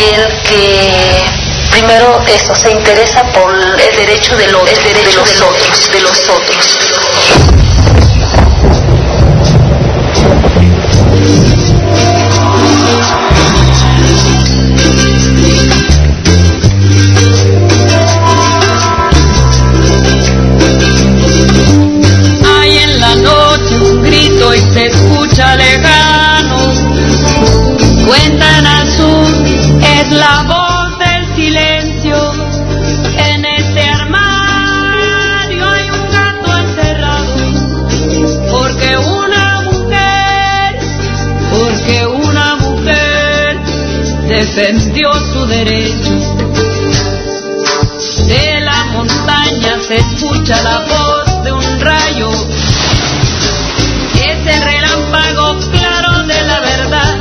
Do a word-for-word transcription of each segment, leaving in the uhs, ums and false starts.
aquel que primero eso se interesa por el derecho de los, el derecho de los otros, de los otros. Hay en la noche un grito y se escucha lejano. Cuenta en azul es la voz del silencio. En este armario hay un gato encerrado. Porque una mujer, porque una mujer defendió su derecho. De la montaña se escucha la voz de un rayo. Es el relámpago claro de la verdad.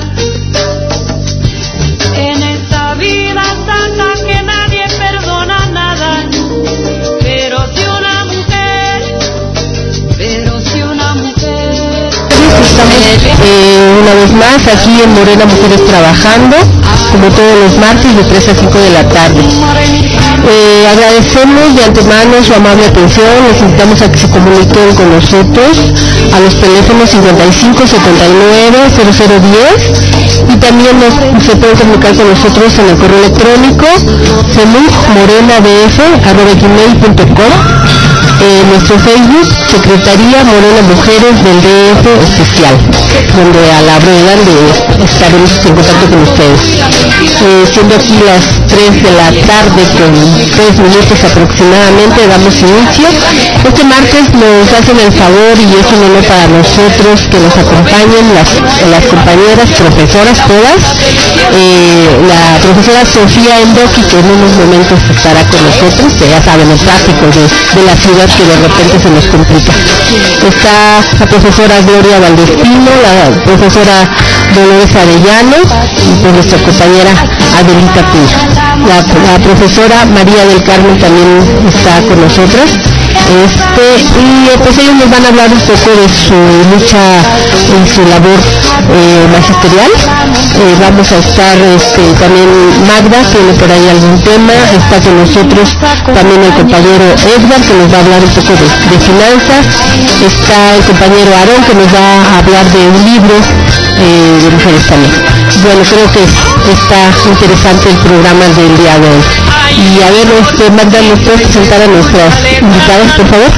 En esta vida santa que nadie perdona nada. Pero si una mujer, pero si una mujer. Estamos eh, una vez más aquí en Morena Mujeres Trabajando, como todos los martes de tres a cinco de la tarde. Eh, agradecemos de antemano su amable atención. Les invitamos a que se comuniquen con nosotros a los teléfonos cincuenta y cinco setenta y nueve cero cero diez y también nos, se pueden comunicar con nosotros en el correo electrónico cemucmorenadf arroba gmail punto com, eh, nuestro Facebook Secretaría Morena Mujeres del D F Oficial, donde a la brevedad de estaremos en contacto con ustedes. Eh, siendo aquí las tres de la tarde con tres minutos aproximadamente, damos inicio. Este martes nos hacen el favor y es un honor para nosotros que nos acompañen las, las compañeras profesoras todas, eh, la profesora Sofía Endoki, que en unos momentos estará con nosotros, que ya saben el tráfico de, de la ciudad que de repente se nos complica. Está la profesora Gloria Valdespino, la profesora Dolores Arellano y pues nuestra compañera Adelita Pino. La, la profesora María del Carmen también está con nosotros. Este, y pues ellos nos van a hablar un poco de su lucha en su labor eh, magisterial. Eh, vamos a estar este, también Magda, tiene por ahí algún tema, está con nosotros también el compañero Edgar, que nos va a hablar un poco de, de finanzas, está el compañero Aarón, que nos va a hablar de un libro eh, de mujeres también. Bueno, creo que está interesante el programa del día de hoy. Y a ver, este, Magda, ¿nos puedes presentar a nuestras invitadas, por favor?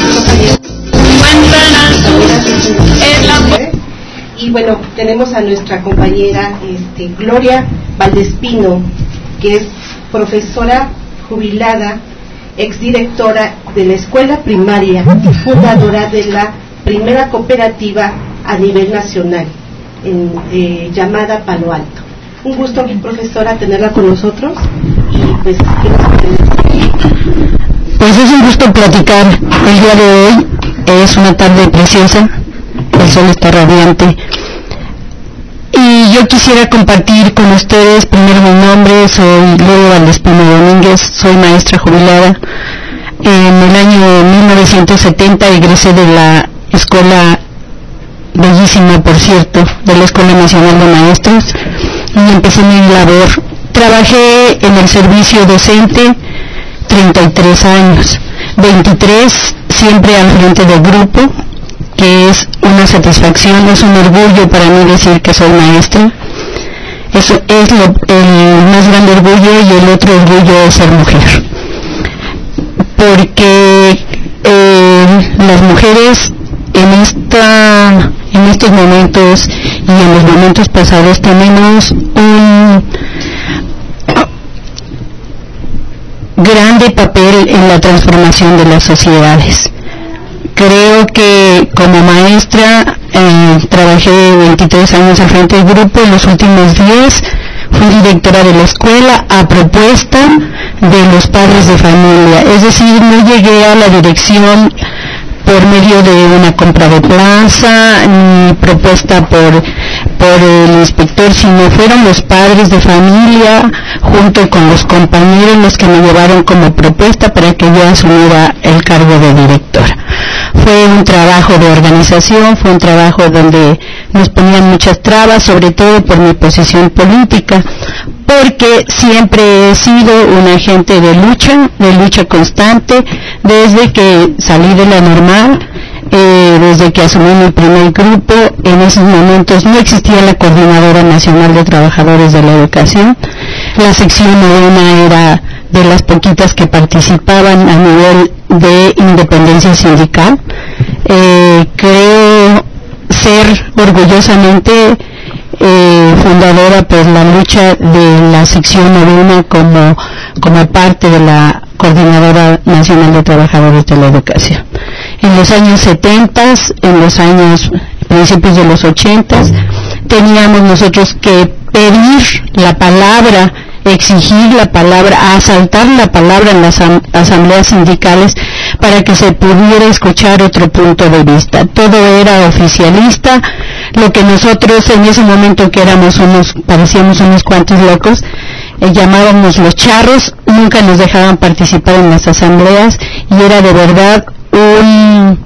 Y bueno, tenemos a nuestra compañera este, Gloria Valdespino, que es profesora jubilada, exdirectora de la escuela primaria, fundadora de la primera cooperativa a nivel nacional, en, eh, llamada Palo Alto. Un gusto, profesora, tenerla con nosotros. Y pues, ¿qué nos puede decir? Pues es un gusto platicar el día de hoy. Es una tarde preciosa, el sol está radiante y yo quisiera compartir con ustedes primero mi nombre. Soy Gloria Valdespino Domínguez, soy maestra jubilada. En el año mil novecientos setenta egresé de la escuela, bellísima por cierto, de la Escuela Nacional de Maestros, y empecé mi labor. Trabajé en el servicio docente treinta y tres años, veintitrés siempre al frente del grupo, que es una satisfacción, es un orgullo para mí decir que soy maestra. Eso es lo, el más grande orgullo, y el otro orgullo es ser mujer, porque eh, las mujeres en esta en estos momentos y en los momentos pasados tenemos un grande papel en la transformación de las sociedades. Creo que como maestra eh, trabajé veintitrés años al frente del grupo, en los últimos diez fui directora de la escuela a propuesta de los padres de familia, es decir, no llegué a la dirección por medio de una compra de plaza ni propuesta por por el inspector, sino fueron los padres de familia junto con los compañeros los que me llevaron como propuesta para que yo asumiera el cargo de directora. Fue un trabajo de organización, fue un trabajo donde nos ponían muchas trabas, sobre todo por mi posición política, porque siempre he sido un agente de lucha, de lucha constante, desde que salí de la normal, eh, desde que asumí mi primer grupo. En esos momentos no existía la Coordinadora Nacional de Trabajadores de la Educación. La sección novena era de las poquitas que participaban a nivel de independencia sindical. Eh, creo ser orgullosamente eh, fundadora por la lucha de la sección novena como, como parte de la Coordinadora Nacional de Trabajadores de la Educación. En los años setenta, en los años principios de los ochenta, teníamos nosotros que pedir la palabra, exigir la palabra, asaltar la palabra en las asambleas sindicales para que se pudiera escuchar otro punto de vista. Todo era oficialista. Lo que nosotros en ese momento, que éramos unos, parecíamos unos cuantos locos, eh, llamábamos los charros, nunca nos dejaban participar en las asambleas, y era de verdad un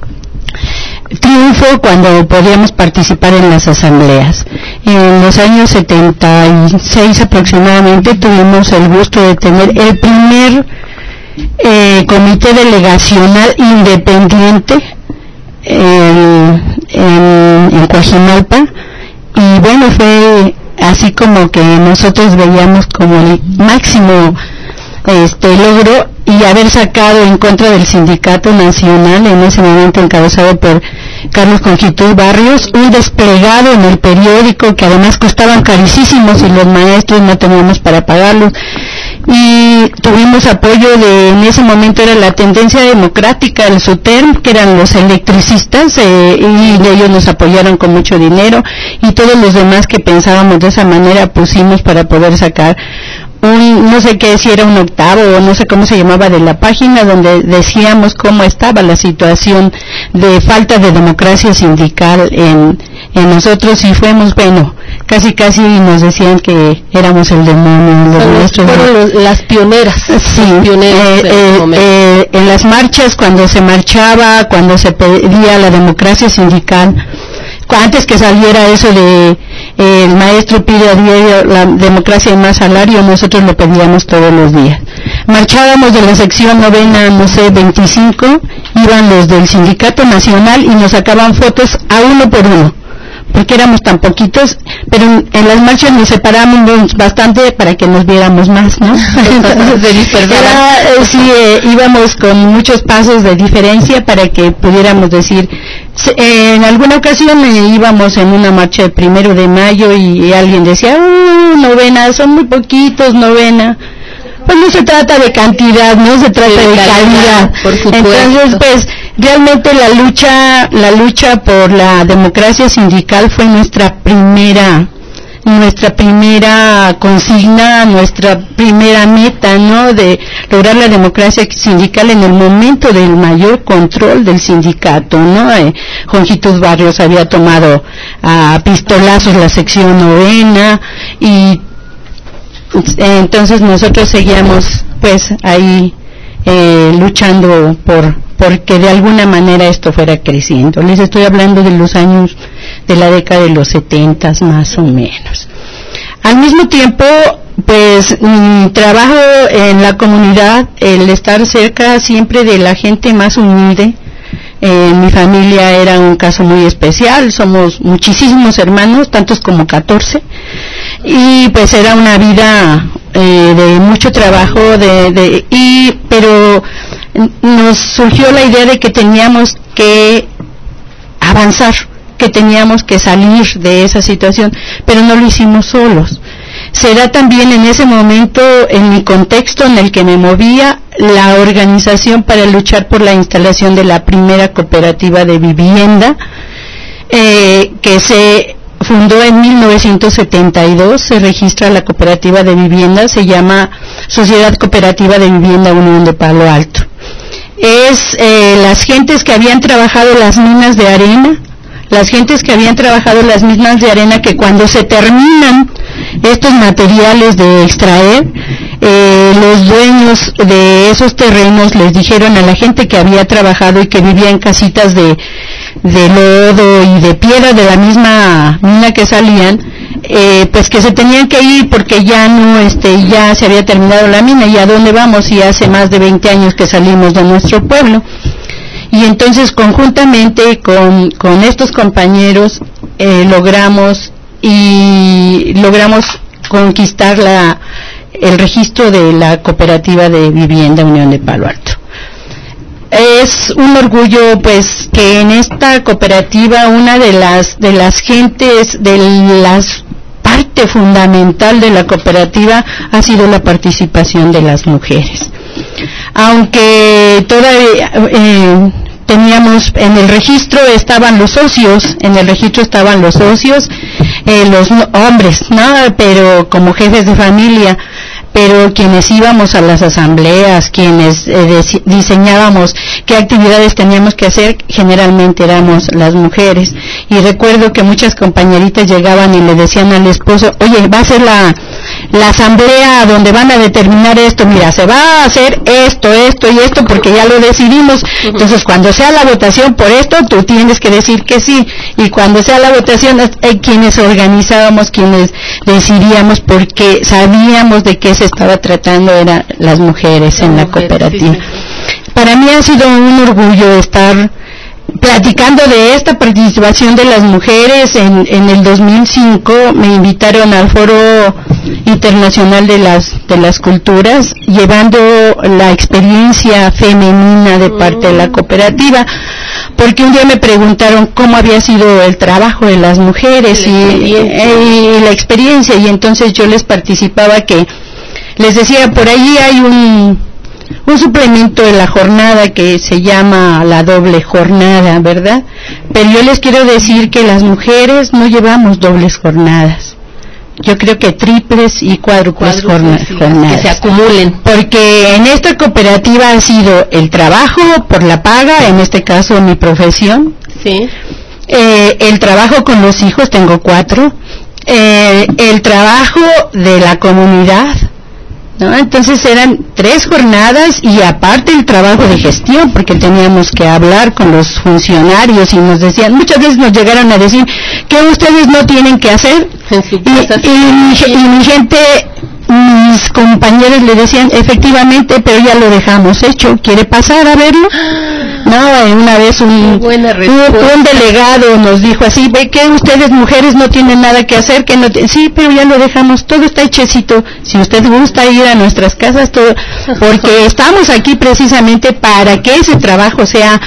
triunfo cuando podíamos participar en las asambleas. En los años setenta y seis aproximadamente tuvimos el gusto de tener el primer eh, comité delegacional independiente en, en, en Coajimalpa, y bueno, fue así como que nosotros veíamos como el máximo este logro, y haber sacado en contra del Sindicato Nacional, en ese momento encabezado por Carlos Conjitud Barrios, un desplegado en el periódico que además costaban carísimos y los maestros no teníamos para pagarlos. Y tuvimos apoyo de, en ese momento era la Tendencia Democrática, el SUTERM, que eran los electricistas, eh, y ellos nos apoyaron con mucho dinero, y todos los demás que pensábamos de esa manera pusimos para poder sacar un, no sé qué, si era un octavo o no sé cómo se llamaba, de la página donde decíamos cómo estaba la situación de falta de democracia sindical en, en nosotros, y fuimos, bueno, casi casi nos decían que éramos el demonio. Los nuestros, fueron los, las pioneras. Sí, pioneras eh, eh, eh, en las marchas, cuando se marchaba, cuando se pedía la democracia sindical, antes que saliera eso de eh, el maestro pide a diario la democracia y más salario, nosotros lo pedíamos todos los días. Marchábamos de la sección novena, no sé, veinticinco, iban los del Sindicato Nacional y nos sacaban fotos a uno por uno, porque éramos tan poquitos, pero en, en las marchas nos separábamos bastante para que nos viéramos más, ¿no? Entonces, era, eh, sí, eh, íbamos con muchos pasos de diferencia para que pudiéramos decir. En alguna ocasión eh, íbamos en una marcha el primero de mayo y, y alguien decía, oh, novena, son muy poquitos, novena. Pues no se trata de cantidad, no se trata sí, de calidad. Por supuesto. Entonces, pues, realmente la lucha, la lucha por la democracia sindical fue nuestra primera, nuestra primera consigna, nuestra primera meta, ¿no? De lograr la democracia sindical en el momento del mayor control del sindicato, ¿no? Eh, Conjitud Barrios había tomado a pistolazos la sección novena, y entonces nosotros seguíamos pues ahí eh, luchando por porque de alguna manera esto fuera creciendo. Les estoy hablando de los años de la década de los setentas más o menos. Al mismo tiempo, pues mi trabajo en la comunidad, el estar cerca siempre de la gente más humilde. Eh, mi familia era un caso muy especial, somos muchísimos hermanos, tantos como catorce, y pues era una vida eh, de mucho trabajo, de, de y pero nos surgió la idea de que teníamos que avanzar, que teníamos que salir de esa situación, pero no lo hicimos solos. Será también en ese momento, en mi contexto en el que me movía, la organización para luchar por la instalación de la primera cooperativa de vivienda, eh, que se fundó en mil novecientos setenta y dos, se registra la cooperativa de vivienda, se llama Sociedad Cooperativa de Vivienda Unión de Palo Alto. Es eh, las gentes que habían trabajado las minas de arena, las gentes que habían trabajado las minas de arena, que cuando se terminan estos materiales de extraer, eh, los dueños de esos terrenos les dijeron a la gente que había trabajado y que vivía en casitas de, de lodo y de piedra de la misma mina que salían, eh, pues que se tenían que ir porque ya no, este, ya se había terminado la mina, y a dónde vamos, y hace más de veinte años que salimos de nuestro pueblo. Y entonces conjuntamente con, con estos compañeros eh, logramos y logramos conquistar la, el registro de la cooperativa de vivienda Unión de Palo Alto. Es un orgullo, pues, que en esta cooperativa una de las de las gentes, de las parte fundamental de la cooperativa ha sido la participación de las mujeres. Aunque todavía eh, teníamos en el registro estaban los socios, en el registro estaban los socios, eh, los no, hombres, ¿no? Pero como jefes de familia. Pero quienes íbamos a las asambleas, quienes eh, diseñábamos qué actividades teníamos que hacer, generalmente éramos las mujeres. Y recuerdo que muchas compañeritas llegaban y le decían al esposo, oye, va a ser la, la asamblea donde van a determinar esto, mira, se va a hacer esto, esto y esto, porque ya lo decidimos. Entonces, cuando sea la votación por esto, tú tienes que decir que sí. Y cuando sea la votación, hay quienes organizábamos, quienes decidíamos, porque sabíamos de qué se estaba tratando, eran las mujeres en la cooperativa. Sí, sí. Para mí ha sido un orgullo estar platicando de esta participación de las mujeres. En, en el dos mil cinco me invitaron al Foro Internacional de las de las Culturas, llevando la experiencia femenina de parte de la cooperativa, porque un día me preguntaron cómo había sido el trabajo de las mujeres y, y, y la experiencia, y entonces yo les participaba que les decía, por ahí hay un, un suplemento de la jornada que se llama la doble jornada, ¿verdad? Pero yo les quiero decir que las mujeres no llevamos dobles jornadas. Yo creo que triples y cuádruples jornadas, jornadas. Que se acumulen. Porque en esta cooperativa ha sido el trabajo por la paga, en este caso mi profesión. Sí. Eh, el trabajo con los hijos, tengo cuatro. Eh, el trabajo de la comunidad, ¿no? Entonces eran tres jornadas y aparte el trabajo de gestión, porque teníamos que hablar con los funcionarios y nos decían, muchas veces nos llegaron a decir que ustedes no tienen que hacer, y, y, y, y mi gente, mis compañeros le decían, efectivamente, pero ya lo dejamos hecho, ¿quiere pasar a verlo? No, una vez un, un, un delegado nos dijo así, ve que ustedes mujeres no tienen nada que hacer, que no t- sí, pero ya lo dejamos, todo está hechecito, si usted gusta ir a nuestras casas, todo, porque estamos aquí precisamente para que ese trabajo sea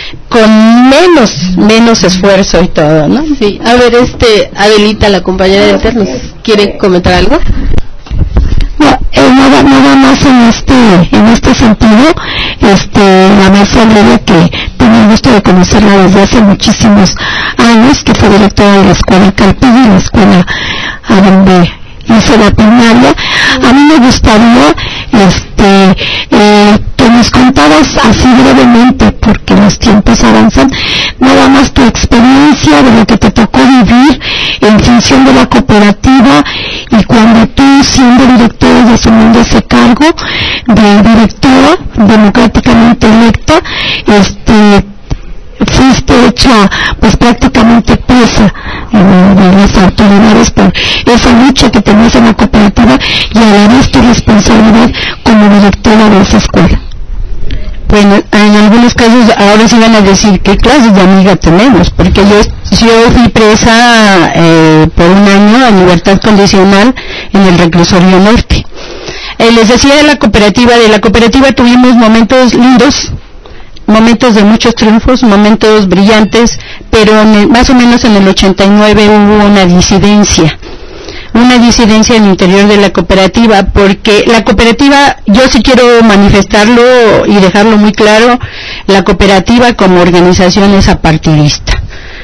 con menos, menos esfuerzo y todo, ¿no? Sí, a ver, este, Adelita, la compañera de internos, ¿quiere comentar algo? No, eh, nada, nada más en este, en este sentido, este, la maestra Gloria, que tengo el gusto de conocerla desde hace muchísimos años, que fue directora de la escuela Calpillo, la escuela a donde hice la primaria. A mí me gustaría, este, eh, que nos contaras así brevemente, porque los tiempos avanzan, nada más tu experiencia de lo que te tocó vivir en función de la cooperativa, y cuando tú, siendo directora y asumiendo ese cargo de directora democráticamente electa, este, fuiste hecha pues prácticamente presa eh, de las autoridades por esa lucha que tenías en la cooperativa y a la vez tu responsabilidad como directora de esa escuela. Bueno, en algunos casos ahora sí van a decir qué clases de amiga tenemos, porque yo, yo fui presa eh, por un año en libertad condicional en el reclusorio norte. Eh, les decía de la cooperativa, de la cooperativa tuvimos momentos lindos, momentos de muchos triunfos, momentos brillantes, pero en el, más o menos en el ochenta y nueve hubo una disidencia. una disidencia en el interior de la cooperativa, porque la cooperativa, yo sí quiero manifestarlo y dejarlo muy claro, la cooperativa como organización es apartidista.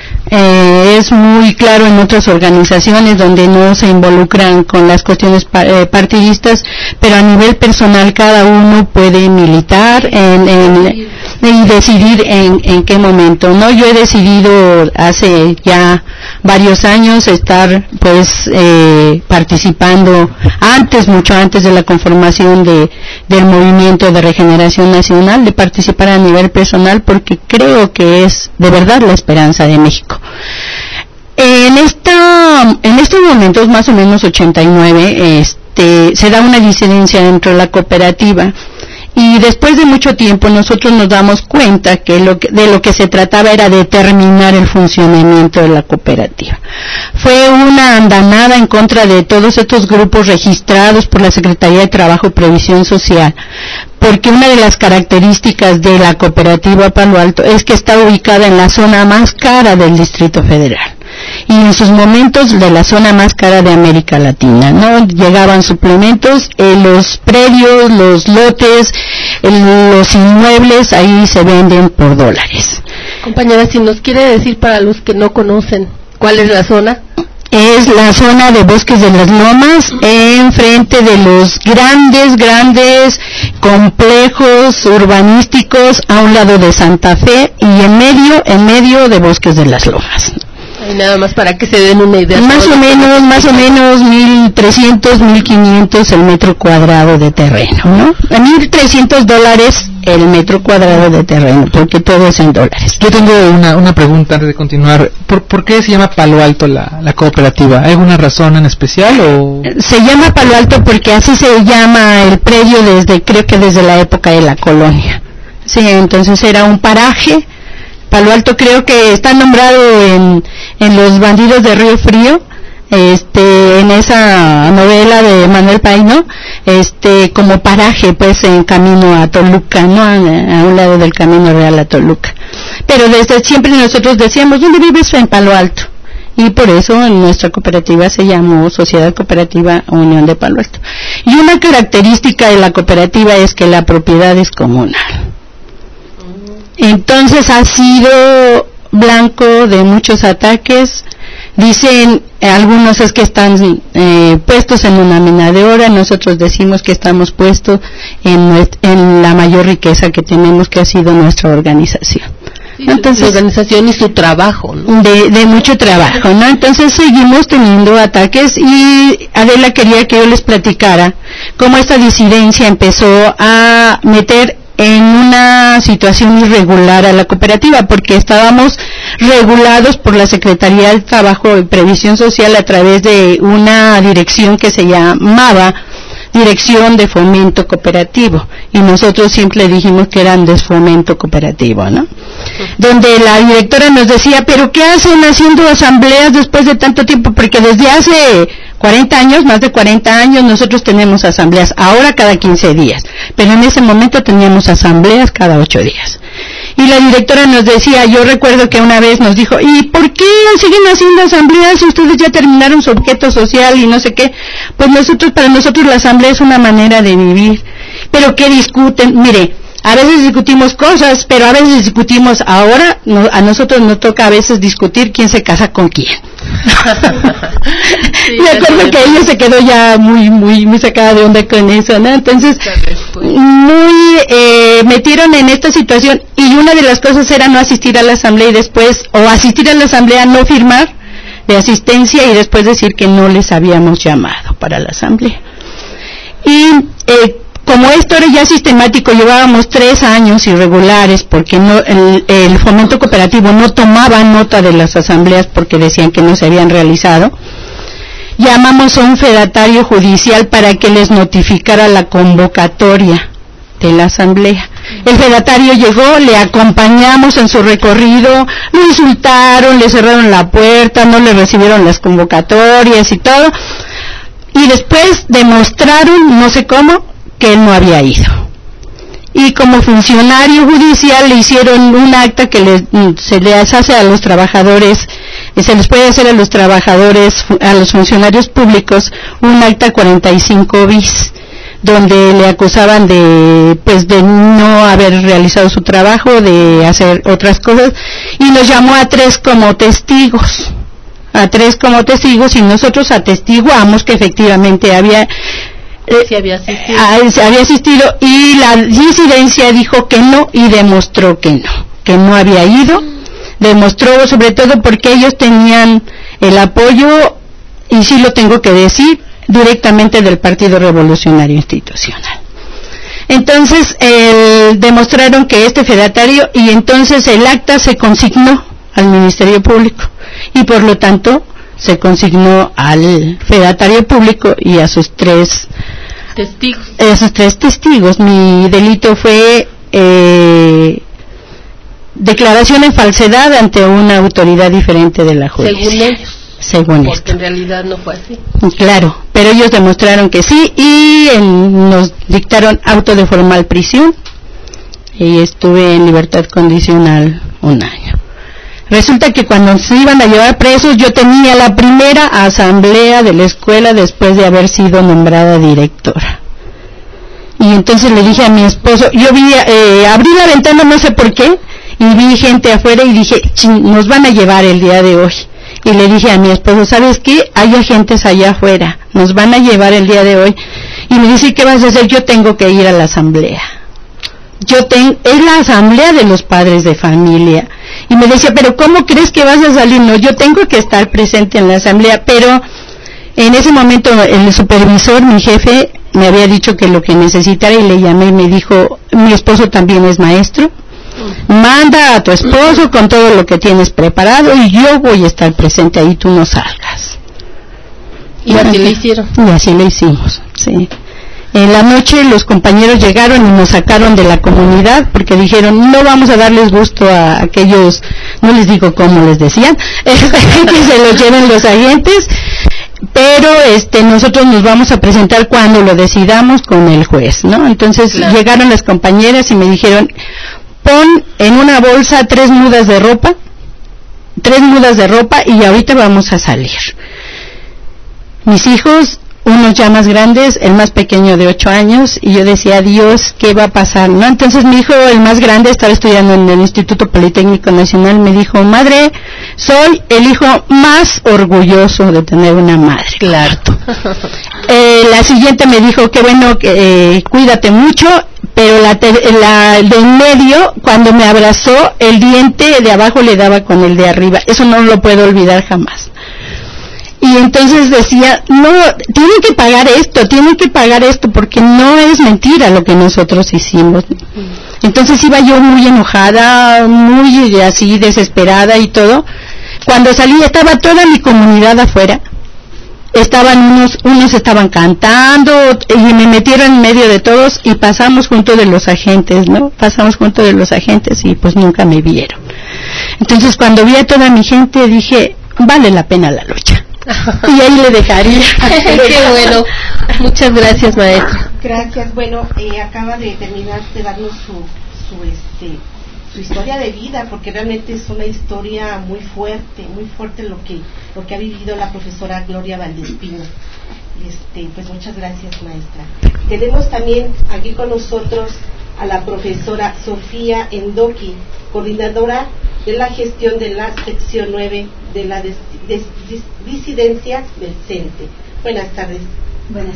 Eh, es muy claro en otras organizaciones donde no se involucran con las cuestiones pa- eh, partidistas, pero a nivel personal cada uno puede militar en, en, y decidir en, en qué momento, ¿no? Yo he decidido hace ya varios años estar pues eh, participando antes, mucho antes de la conformación de del Movimiento de Regeneración Nacional, de participar a nivel personal, porque creo que es de verdad la esperanza de México. En esta, en en estos momentos, más o menos ochenta y nueve, este, se da una disidencia dentro de la cooperativa. Y después de mucho tiempo nosotros nos damos cuenta que, lo que de lo que se trataba era determinar el funcionamiento de la cooperativa. Fue una andanada en contra de todos estos grupos registrados por la Secretaría de Trabajo y Previsión Social, porque una de las características de la cooperativa Palo Alto es que está ubicada en la zona más cara del Distrito Federal. Y en sus momentos de la zona más cara de América Latina, ¿no? Llegaban suplementos, eh, los predios, los lotes, el, los inmuebles, ahí se venden por dólares. Compañera, si nos quiere decir para los que no conocen, ¿cuál es la zona? Es la zona de Bosques de las Lomas, enfrente de los grandes, grandes complejos urbanísticos a un lado de Santa Fe y en medio, en medio de Bosques de las Lomas. Y nada más para que se den una idea. Más o menos, más o menos mil trescientos, mil quinientos el metro cuadrado de terreno, ¿no? A mil trescientos dólares el metro cuadrado de terreno, porque todo es en dólares. Yo tengo una, una pregunta antes de continuar. ¿Por, ¿Por qué se llama Palo Alto la, la cooperativa? ¿Hay alguna razón en especial o...? Se llama Palo Alto porque así se llama el predio desde, creo que desde la época de la colonia. Sí, entonces era un paraje. Palo Alto creo que está nombrado en, en Los Bandidos de Río Frío, este, en esa novela de Manuel Paino, este, como paraje, pues, en camino a Toluca, ¿no? A, a un lado del Camino Real a Toluca. Pero desde siempre nosotros decíamos, ¿dónde vives? En Palo Alto. Y por eso nuestra cooperativa se llamó Sociedad Cooperativa Unión de Palo Alto. Y una característica de la cooperativa es que la propiedad es comunal. Entonces ha sido blanco de muchos ataques. Dicen eh, algunos es que están eh, puestos en una mina de oro, nosotros decimos que estamos puestos en, nuestra, en la mayor riqueza que tenemos, que ha sido nuestra organización. Sí, entonces, la organización y su trabajo, ¿no? De, de mucho trabajo, ¿no? Entonces seguimos teniendo ataques y Adela quería que yo les platicara cómo esta disidencia empezó a meter en una situación irregular a la cooperativa, porque estábamos regulados por la Secretaría de Trabajo y Previsión Social a través de una dirección que se llamaba Dirección de Fomento Cooperativo, y nosotros siempre dijimos que eran desfomento cooperativo, ¿no? Donde la directora nos decía, pero ¿qué hacen haciendo asambleas después de tanto tiempo? Porque desde hace cuarenta años, más de cuarenta años, nosotros tenemos asambleas, ahora cada quince días, pero en ese momento teníamos asambleas cada ocho días. Y la directora nos decía, yo recuerdo que una vez nos dijo, ¿y por qué siguen haciendo asambleas si ustedes ya terminaron su objeto social y no sé qué? Pues nosotros, para nosotros la asamblea es una manera de vivir. ¿Pero qué discuten? Mire, a veces discutimos cosas, pero a veces discutimos, ahora no, a nosotros nos toca a veces discutir quién se casa con quién. Sí, me acuerdo que ella se quedó ya muy muy muy sacada de onda con eso, ¿no? Entonces muy eh, metieron en esta situación, y una de las cosas era no asistir a la asamblea y después, o asistir a la asamblea, no firmar de asistencia y después decir que no les habíamos llamado para la asamblea. Y eh, como esto era ya sistemático, llevábamos tres años irregulares porque no, el, el fomento cooperativo no tomaba nota de las asambleas porque decían que no se habían realizado. Llamamos a un fedatario judicial para que les notificara la convocatoria de la asamblea. El fedatario llegó, le acompañamos en su recorrido, lo insultaron, le cerraron la puerta, no le recibieron las convocatorias y todo. Y después demostraron, no sé cómo, que él no había ido. Y como funcionario judicial le hicieron un acta que les, se les hace a los trabajadores, se les puede hacer a los trabajadores, a los funcionarios públicos, un acta cuarenta y cinco bis, donde le acusaban de, pues, de no haber realizado su trabajo, de hacer otras cosas, y nos llamó a tres como testigos, a tres como testigos, y nosotros atestiguamos que efectivamente había Sí, había asistido. Eh, se había asistido, y la disidencia dijo que no y demostró que no, que no había ido, demostró sobre todo porque ellos tenían el apoyo, y sí lo tengo que decir, directamente del Partido Revolucionario Institucional. Entonces, el, demostraron que este fedatario, y entonces el acta se consignó al Ministerio Público, y por lo tanto se consignó al fedatario público y a sus tres testigos. Esos tres testigos. Mi delito fue eh, declaración en falsedad ante una autoridad diferente de la justicia. Según ellos. Según Porque esto. en realidad no fue así. Claro, pero ellos demostraron que sí y en, nos dictaron auto de formal prisión y estuve en libertad condicional un año. Resulta que cuando se iban a llevar presos yo tenía la primera asamblea de la escuela después de haber sido nombrada directora. Y entonces le dije a mi esposo, yo vi, eh, abrí la ventana no sé por qué y vi gente afuera y dije, nos van a llevar el día de hoy. Y le dije a mi esposo, ¿sabes qué? Hay agentes allá afuera, nos van a llevar el día de hoy. Y me dice, ¿qué vas a hacer? Yo tengo que ir a la asamblea. Yo tengo, es la asamblea de los padres de familia. Y me decía, pero ¿cómo crees que vas a salir? No, yo tengo que estar presente en la asamblea. Pero en ese momento el supervisor, mi jefe, me había dicho que lo que necesitara y le llamé y me dijo, mi esposo también es maestro. Manda a tu esposo con todo lo que tienes preparado y yo voy a estar presente ahí, tú no salgas. Y así le hicieron. Y así le hicimos, sí. En la noche los compañeros llegaron y nos sacaron de la comunidad porque dijeron, no vamos a darles gusto a aquellos, no les digo cómo les decían, que se los lleven los agentes, pero este nosotros nos vamos a presentar cuando lo decidamos con el juez, ¿no? Entonces claro. Llegaron las compañeras y me dijeron, pon en una bolsa tres mudas de ropa, tres mudas de ropa y ahorita vamos a salir. Mis hijos, unos ya más grandes, el más pequeño de ocho años, y yo decía, Dios, ¿qué va a pasar? ¿No? Entonces mi hijo, el más grande, estaba estudiando en el Instituto Politécnico Nacional, me dijo, madre, soy el hijo más orgulloso de tener una madre. Claro. eh, la siguiente me dijo, qué bueno, que eh, cuídate mucho, pero la, la de en medio, cuando me abrazó, el diente de abajo le daba con el de arriba. Eso no lo puedo olvidar jamás. Y entonces decía, no, tienen que pagar esto, tienen que pagar esto, porque no es mentira lo que nosotros hicimos. Entonces iba yo muy enojada, muy así desesperada y todo. Cuando salí estaba toda mi comunidad afuera. Estaban unos, unos estaban cantando y me metieron en medio de todos y pasamos junto de los agentes, ¿no? Pasamos junto de los agentes y pues nunca me vieron. Entonces cuando vi a toda mi gente dije, vale la pena la lucha. Y ahí le dejaría. Qué bueno. Muchas gracias, maestra. Gracias. Bueno, eh, acaba de terminar de darnos su, su, este, su historia de vida, porque realmente es una historia muy fuerte, muy fuerte lo que, lo que ha vivido la profesora Gloria Valdespino. Este, pues muchas gracias, maestra. Tenemos también aquí con nosotros a la profesora Sofía Endoki, coordinadora de la gestión de la sección nueve de la des, des, dis, disidencia del CENTE. Buenas tardes. Buenas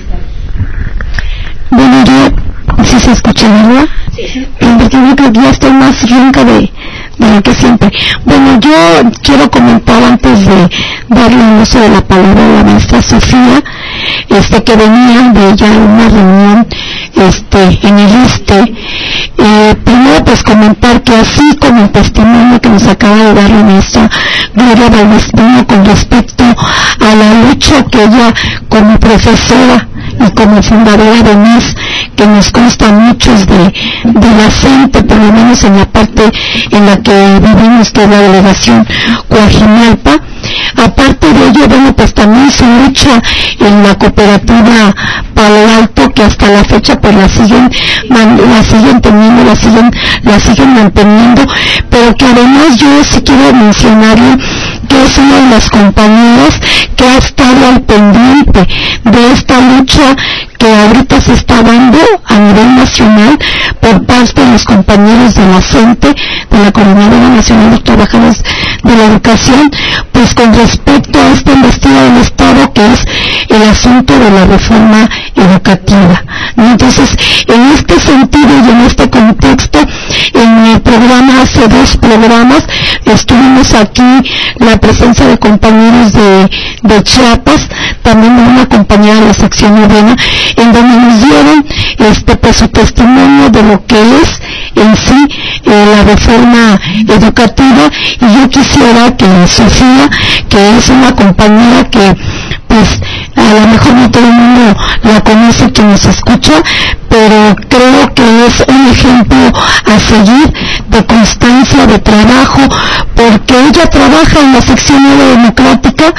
tardes. Bueno, yo, ¿sí se escucha, verdad? Sí. Porque yo creo que ya estoy más ronca de, de lo que siempre. Bueno, yo quiero comentar antes de darle el uso de la palabra a la maestra Sofía, este, que venía de ella una reunión este, en el este. Eh, primero pues comentar que así como el testimonio que nos acaba de dar la maestra Gloria Valdespino con respecto a la lucha que ella como profesora y como fundadora de M I S, que nos consta muchos de, de la CENTE, por lo menos en la parte en la que vivimos, que es la delegación Coajimalpa. Aparte de ello, bueno, pues también su lucha en la cooperativa Palo Alto, que hasta la fecha pues la siguen, man, la siguen teniendo, la siguen, la siguen manteniendo, pero que además yo sí quiero mencionarle que es una de las compañeras que ha estado al pendiente de esta lucha que ahorita se está dando a nivel nacional por parte de los compañeros de la CENTE, de la Coordinadora Nacional de Trabajadores de la Educación, pues con respecto a esta investigación del Estado, que es el asunto de la reforma educativa, ¿no? Entonces, en este sentido y en este contexto, en el programa, hace dos programas, estuvimos aquí la presencia de compañeros de, de Chiapas, también de una compañera de la sección novena, en donde nos dieron este, pues, su testimonio de lo que es en sí eh, la reforma educativa. Y yo quisiera que Sofía, que es una compañera que pues a lo mejor no todo el mundo la conoce, que nos escucha, pero creo que es un ejemplo a seguir de constancia, de trabajo, porque ella trabaja en la sección democrática,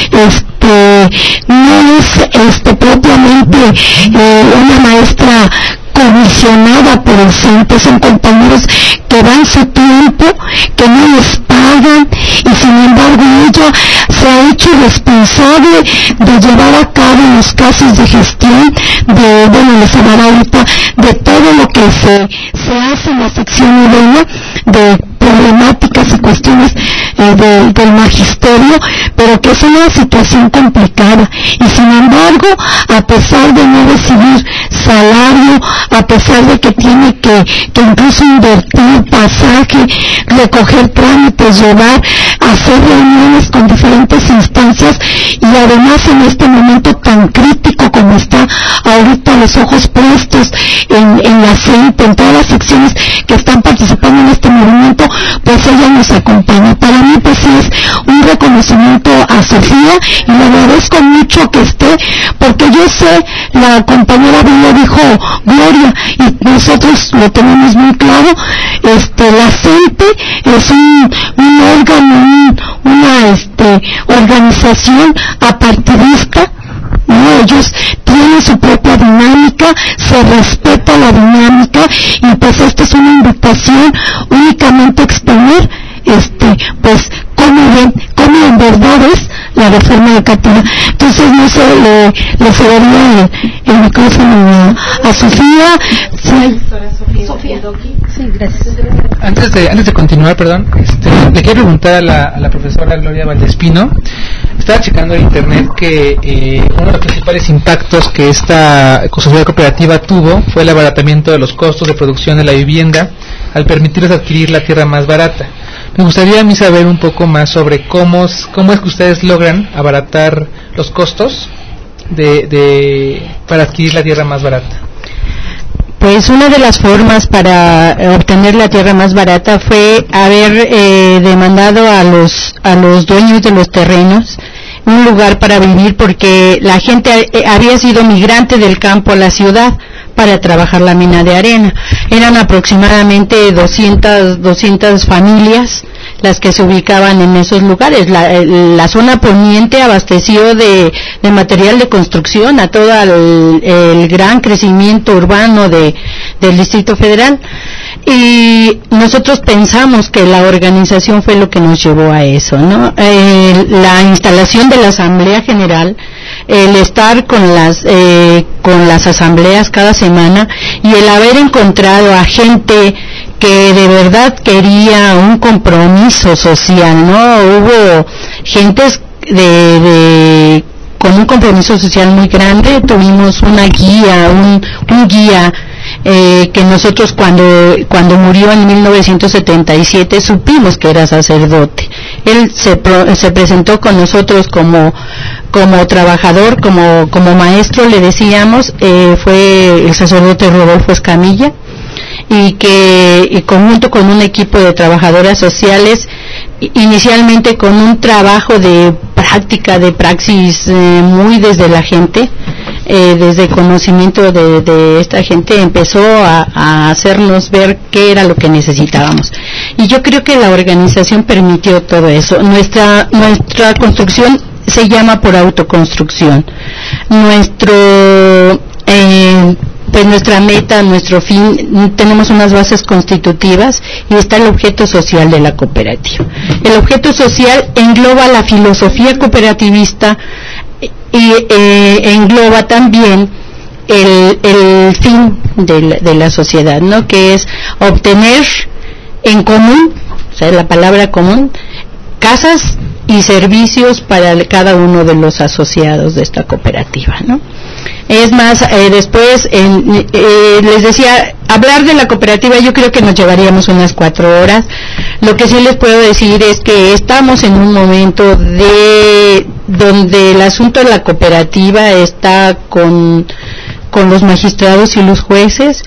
este, no es este propiamente eh, una maestra comisionada por el centro, son compañeros que dan su tiempo, que no les pagan, y sin embargo ella se ha hecho responsable de llevar a cabo los casos de gestión, de, bueno, les hablará ahorita de todo lo que se, se hace en la sección idea, de problemáticas y cuestiones eh, de, del magisterio, pero que es una situación complicada, y sin embargo, a pesar de no recibir salario, a pesar de que tiene que, que incluso invertir pasaje, recoger trámites, llevar, hacer reuniones con diferentes instancias, y además en este momento tan crítico como está ahorita, los ojos puestos en, en la gente, en todas las secciones que están participando en este movimiento, pues ella nos acompaña. Para mí pues es un reconocimiento a Sofía, y le agradezco mucho que esté, porque yo sé, la compañera bien lo dijo Gloria, y nosotros lo tenemos muy claro, este, la C E N T E es un, un órgano, un, una este, organización apartidista, ¿no? Ellos tienen su propia dinámica, se respeta la dinámica, y pues esta es una invitación únicamente a exponer este, pues cómo ven, cómo en verdad es la reforma educativa. Entonces no sé, le, le cedería el, el micrófono a, a Sofía. Sí. Sofía. Sí, gracias. Antes de, antes de continuar, perdón, este, le quiero preguntar a la, a la profesora Gloria Valdespino. Estaba checando en internet que eh, uno de los principales impactos que esta sociedad cooperativa tuvo fue el abaratamiento de los costos de producción de la vivienda al permitirles adquirir la tierra más barata. Me gustaría a mí saber un poco más sobre cómo, cómo es que ustedes logran abaratar los costos de, de para adquirir la tierra más barata. Pues una de las formas para obtener la tierra más barata fue haber eh, demandado a los a los dueños de los terrenos un lugar para vivir, porque la gente eh, había sido migrante del campo a la ciudad para trabajar la mina de arena. Eran aproximadamente doscientas, doscientas familias las que se ubicaban en esos lugares. La, la zona poniente abasteció de, de material de construcción a todo el, el gran crecimiento urbano de, del Distrito Federal, y nosotros pensamos que la organización fue lo que nos llevó a eso, ¿no? Eh, la instalación de la Asamblea General, el estar con las eh, con las asambleas cada semana, y el haber encontrado a gente que de verdad quería un compromiso social, ¿no? Hubo gentes de, de con un compromiso social muy grande. Tuvimos una guía, un, un guía eh, que nosotros cuando cuando murió en mil novecientos setenta y siete supimos que era sacerdote. Él se pro, se presentó con nosotros como como trabajador, como como maestro, le decíamos, eh, fue el sacerdote Rodolfo Escamilla, y que y conjunto con un equipo de trabajadoras sociales, inicialmente con un trabajo de práctica, de praxis, eh, muy desde la gente, eh, desde el conocimiento de, de esta gente, empezó a, a hacernos ver qué era lo que necesitábamos. Y yo creo que la organización permitió todo eso. Nuestra, nuestra construcción se llama por autoconstrucción. Nuestro, eh, pues nuestra meta, nuestro fin, tenemos unas bases constitutivas, y está el objeto social de la cooperativa. El objeto social engloba la filosofía cooperativista y eh, engloba también el, el fin de la, de la sociedad, ¿no? Que es obtener en común, o sea, la palabra común, casas y servicios para cada uno de los asociados de esta cooperativa, ¿no? Es más, eh, después en, eh, les decía, hablar de la cooperativa yo creo que nos llevaríamos unas cuatro horas. Lo que sí les puedo decir es que estamos en un momento de donde el asunto de la cooperativa está con con los magistrados y los jueces,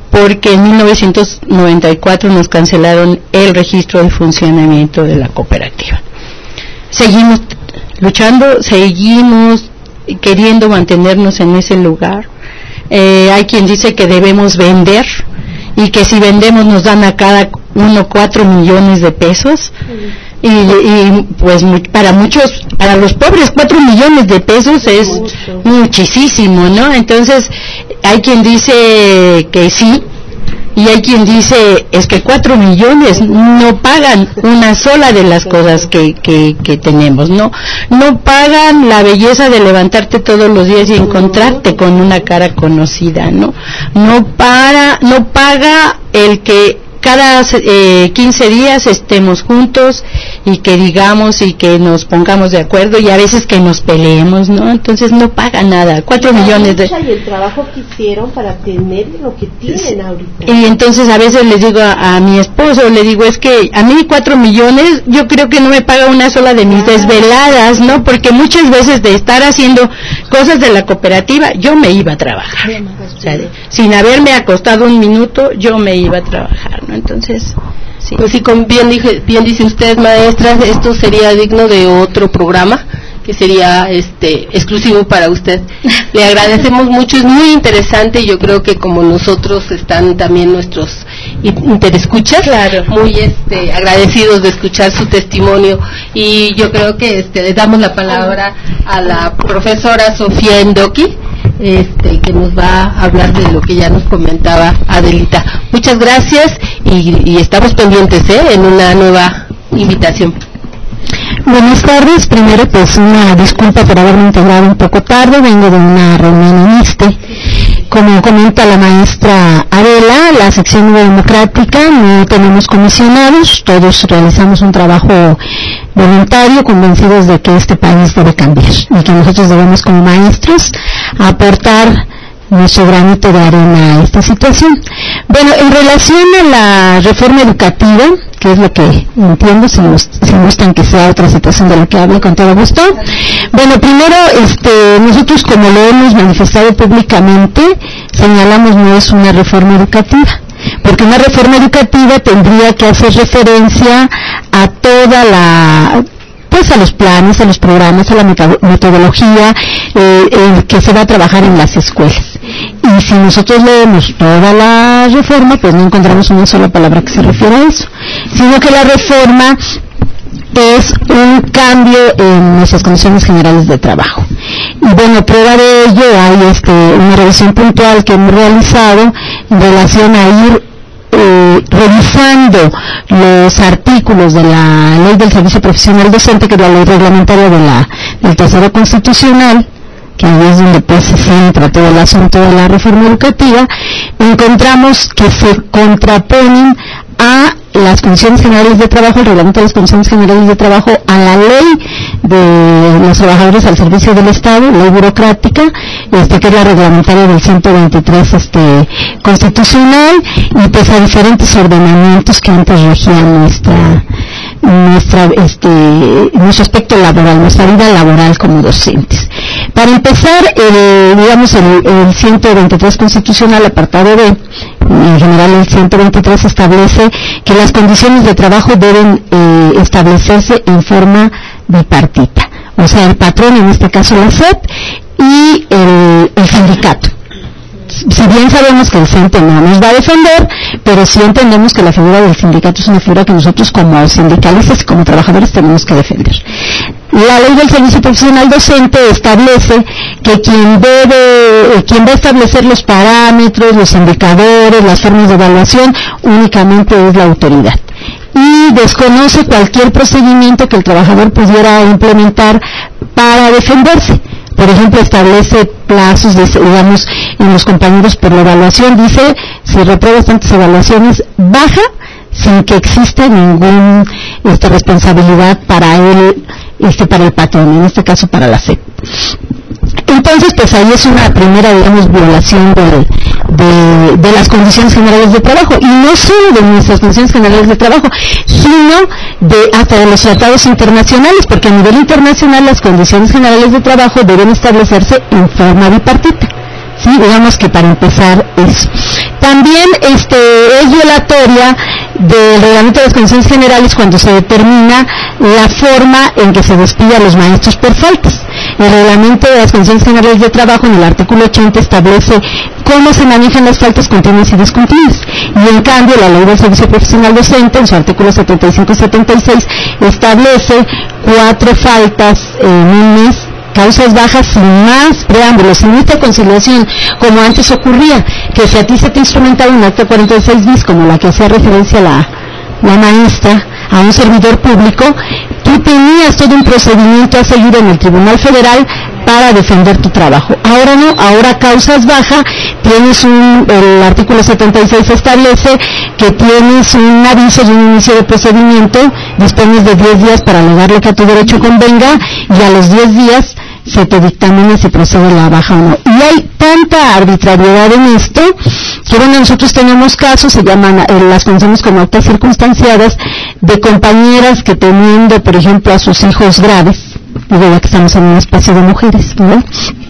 porque en mil novecientos noventa y cuatro nos cancelaron el registro de funcionamiento de la cooperativa. Seguimos luchando, seguimos queriendo mantenernos en ese lugar. Eh, hay quien dice que debemos vender y que si vendemos nos dan a cada uno cuatro millones de pesos. Y, y pues para muchos, para los pobres cuatro millones de pesos es muchísimo, ¿no? Entonces hay quien dice que sí y hay quien dice es que cuatro millones no pagan una sola de las cosas que, que, que tenemos, no no pagan la belleza de levantarte todos los días y encontrarte con una cara conocida, no no para no paga el que cada eh, quince días estemos juntos y que digamos y que nos pongamos de acuerdo y a veces que nos peleemos, ¿no? Entonces no paga nada, cuatro millones de... Y el trabajo que hicieron para tener lo que tienen ahorita. Y entonces a veces les digo a, a mi esposo, le digo, es que a mí cuatro millones yo creo que no me paga una sola de mis desveladas, ¿no? Porque muchas veces de estar haciendo cosas de la cooperativa, yo me iba a trabajar. O sea, de, sin haberme acostado un minuto, yo me iba a trabajar, ¿no? Entonces, sí. Pues sí, con bien, dije, bien dice usted, maestra, esto sería digno de otro programa que sería este exclusivo para usted. Le agradecemos mucho, es muy interesante, yo creo que como nosotros están también nuestros interescuchas, claro, muy este agradecidos de escuchar su testimonio, y yo creo que este le damos la palabra a la profesora Sofía Endoki, este que nos va a hablar de lo que ya nos comentaba Adelita. Muchas gracias y, y estamos pendientes ¿eh? en una nueva invitación. Buenas tardes. Primero, pues una disculpa por haberme integrado un poco tarde, vengo de una reunión en ISSSTE. Como comenta la maestra Adela, la sección democrática no tenemos comisionados, todos realizamos un trabajo voluntario, convencidos de que este país debe cambiar y que nosotros debemos como maestros aportar nuestro granito de arena a esta situación. Bueno, en relación a la reforma educativa, que es lo que entiendo, si nos, si gustan que sea otra situación de la que hable con todo gusto. Bueno, primero, este, nosotros como lo hemos manifestado públicamente, señalamos no es una reforma educativa, porque una reforma educativa tendría que hacer referencia a toda la... pues a los planes, a los programas, a la metodología eh, eh, que se va a trabajar en las escuelas. Y si nosotros leemos toda la reforma, pues no encontramos una sola palabra que se refiera a eso, sino que la reforma es un cambio en nuestras condiciones generales de trabajo. Y bueno, prueba de ello hay este, una revisión puntual que hemos realizado en relación a ir Eh, revisando los artículos de la Ley del Servicio Profesional Docente, que es la ley reglamentaria de la, del tercero constitucional, que ahí es donde pues se centra todo el asunto de la reforma educativa, encontramos que se contraponen a las condiciones generales de trabajo, el reglamento de las condiciones generales de trabajo, a la ley de los trabajadores al servicio del Estado, ley burocrática, este que es la reglamentaria del ciento veintitrés este constitucional, y pues a diferentes ordenamientos que antes regían nuestra nuestra este nuestro aspecto laboral, nuestra vida laboral como docentes. Para empezar, el, digamos el, el ciento veintitrés constitucional, apartado B, en general el ciento veintitrés establece que las condiciones de trabajo deben eh, establecerse en forma bipartita, o sea, el patrón, en este caso la S E P, y el, el sindicato. Si bien sabemos que el C E N T E no nos va a defender, pero sí entendemos que la figura del sindicato es una figura que nosotros como sindicalistas y como trabajadores tenemos que defender. La ley del servicio profesional docente establece que quien debe, quien va a establecer los parámetros, los indicadores, las formas de evaluación, únicamente es la autoridad. Y desconoce cualquier procedimiento que el trabajador pudiera implementar para defenderse. Por ejemplo, establece plazos, de, digamos, en los compañeros por la evaluación, dice, si repruebas tantas evaluaciones, baja sin que exista ninguna este, responsabilidad para él, este, para el patrón, en este caso para la S E P. Entonces, pues ahí es una primera, digamos, violación de, de, de las condiciones generales de trabajo, y no solo de nuestras condiciones generales de trabajo, sino de hasta de los tratados internacionales, porque a nivel internacional las condiciones generales de trabajo deben establecerse en forma bipartita. Sí, digamos que para empezar eso. También este es violatoria del reglamento de las condiciones generales cuando se determina la forma en que se despide a los maestros por faltas. El reglamento de las condiciones generales de trabajo en el artículo ochenta establece cómo se manejan las faltas continuas y discontinuas. Y en cambio la ley del servicio profesional docente en su artículo setenta y cinco y setenta y seis establece cuatro faltas en un mes, causas bajas sin más preámbulos, sin esta conciliación, como antes ocurría, que si a ti se te instrumentaba un acto cuarenta y seis bis, como la que hacía referencia la, la maestra, a un servidor público, tú tenías todo un procedimiento a seguir en el Tribunal Federal para defender tu trabajo. Ahora no, ahora causas bajas, tienes un, el artículo setenta y seis establece que tienes un aviso de un inicio de procedimiento, dispones de diez días para alegar lo que a tu derecho convenga, y a los diez días se te dictamina si procede la baja o no. Y hay tanta arbitrariedad en esto, que bueno, nosotros tenemos casos, se llaman, eh, las conocemos como actas circunstanciadas, de compañeras que teniendo, por ejemplo, a sus hijos graves, digo ya que estamos en un espacio de mujeres, ¿no?,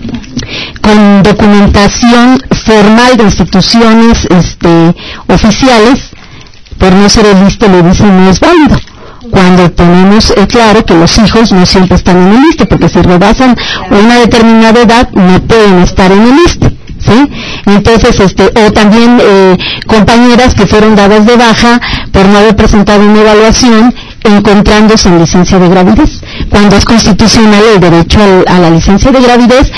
con documentación formal de instituciones este, oficiales, por no ser el liste le dicen no es válido, cuando tenemos eh, claro que los hijos no siempre están en el liste, porque si rebasan una determinada edad no pueden estar en el liste, ¿sí? Entonces, este, o también eh, compañeras que fueron dadas de baja por no haber presentado una evaluación encontrándose en licencia de gravidez, cuando es constitucional el derecho al, a la licencia de gravidez,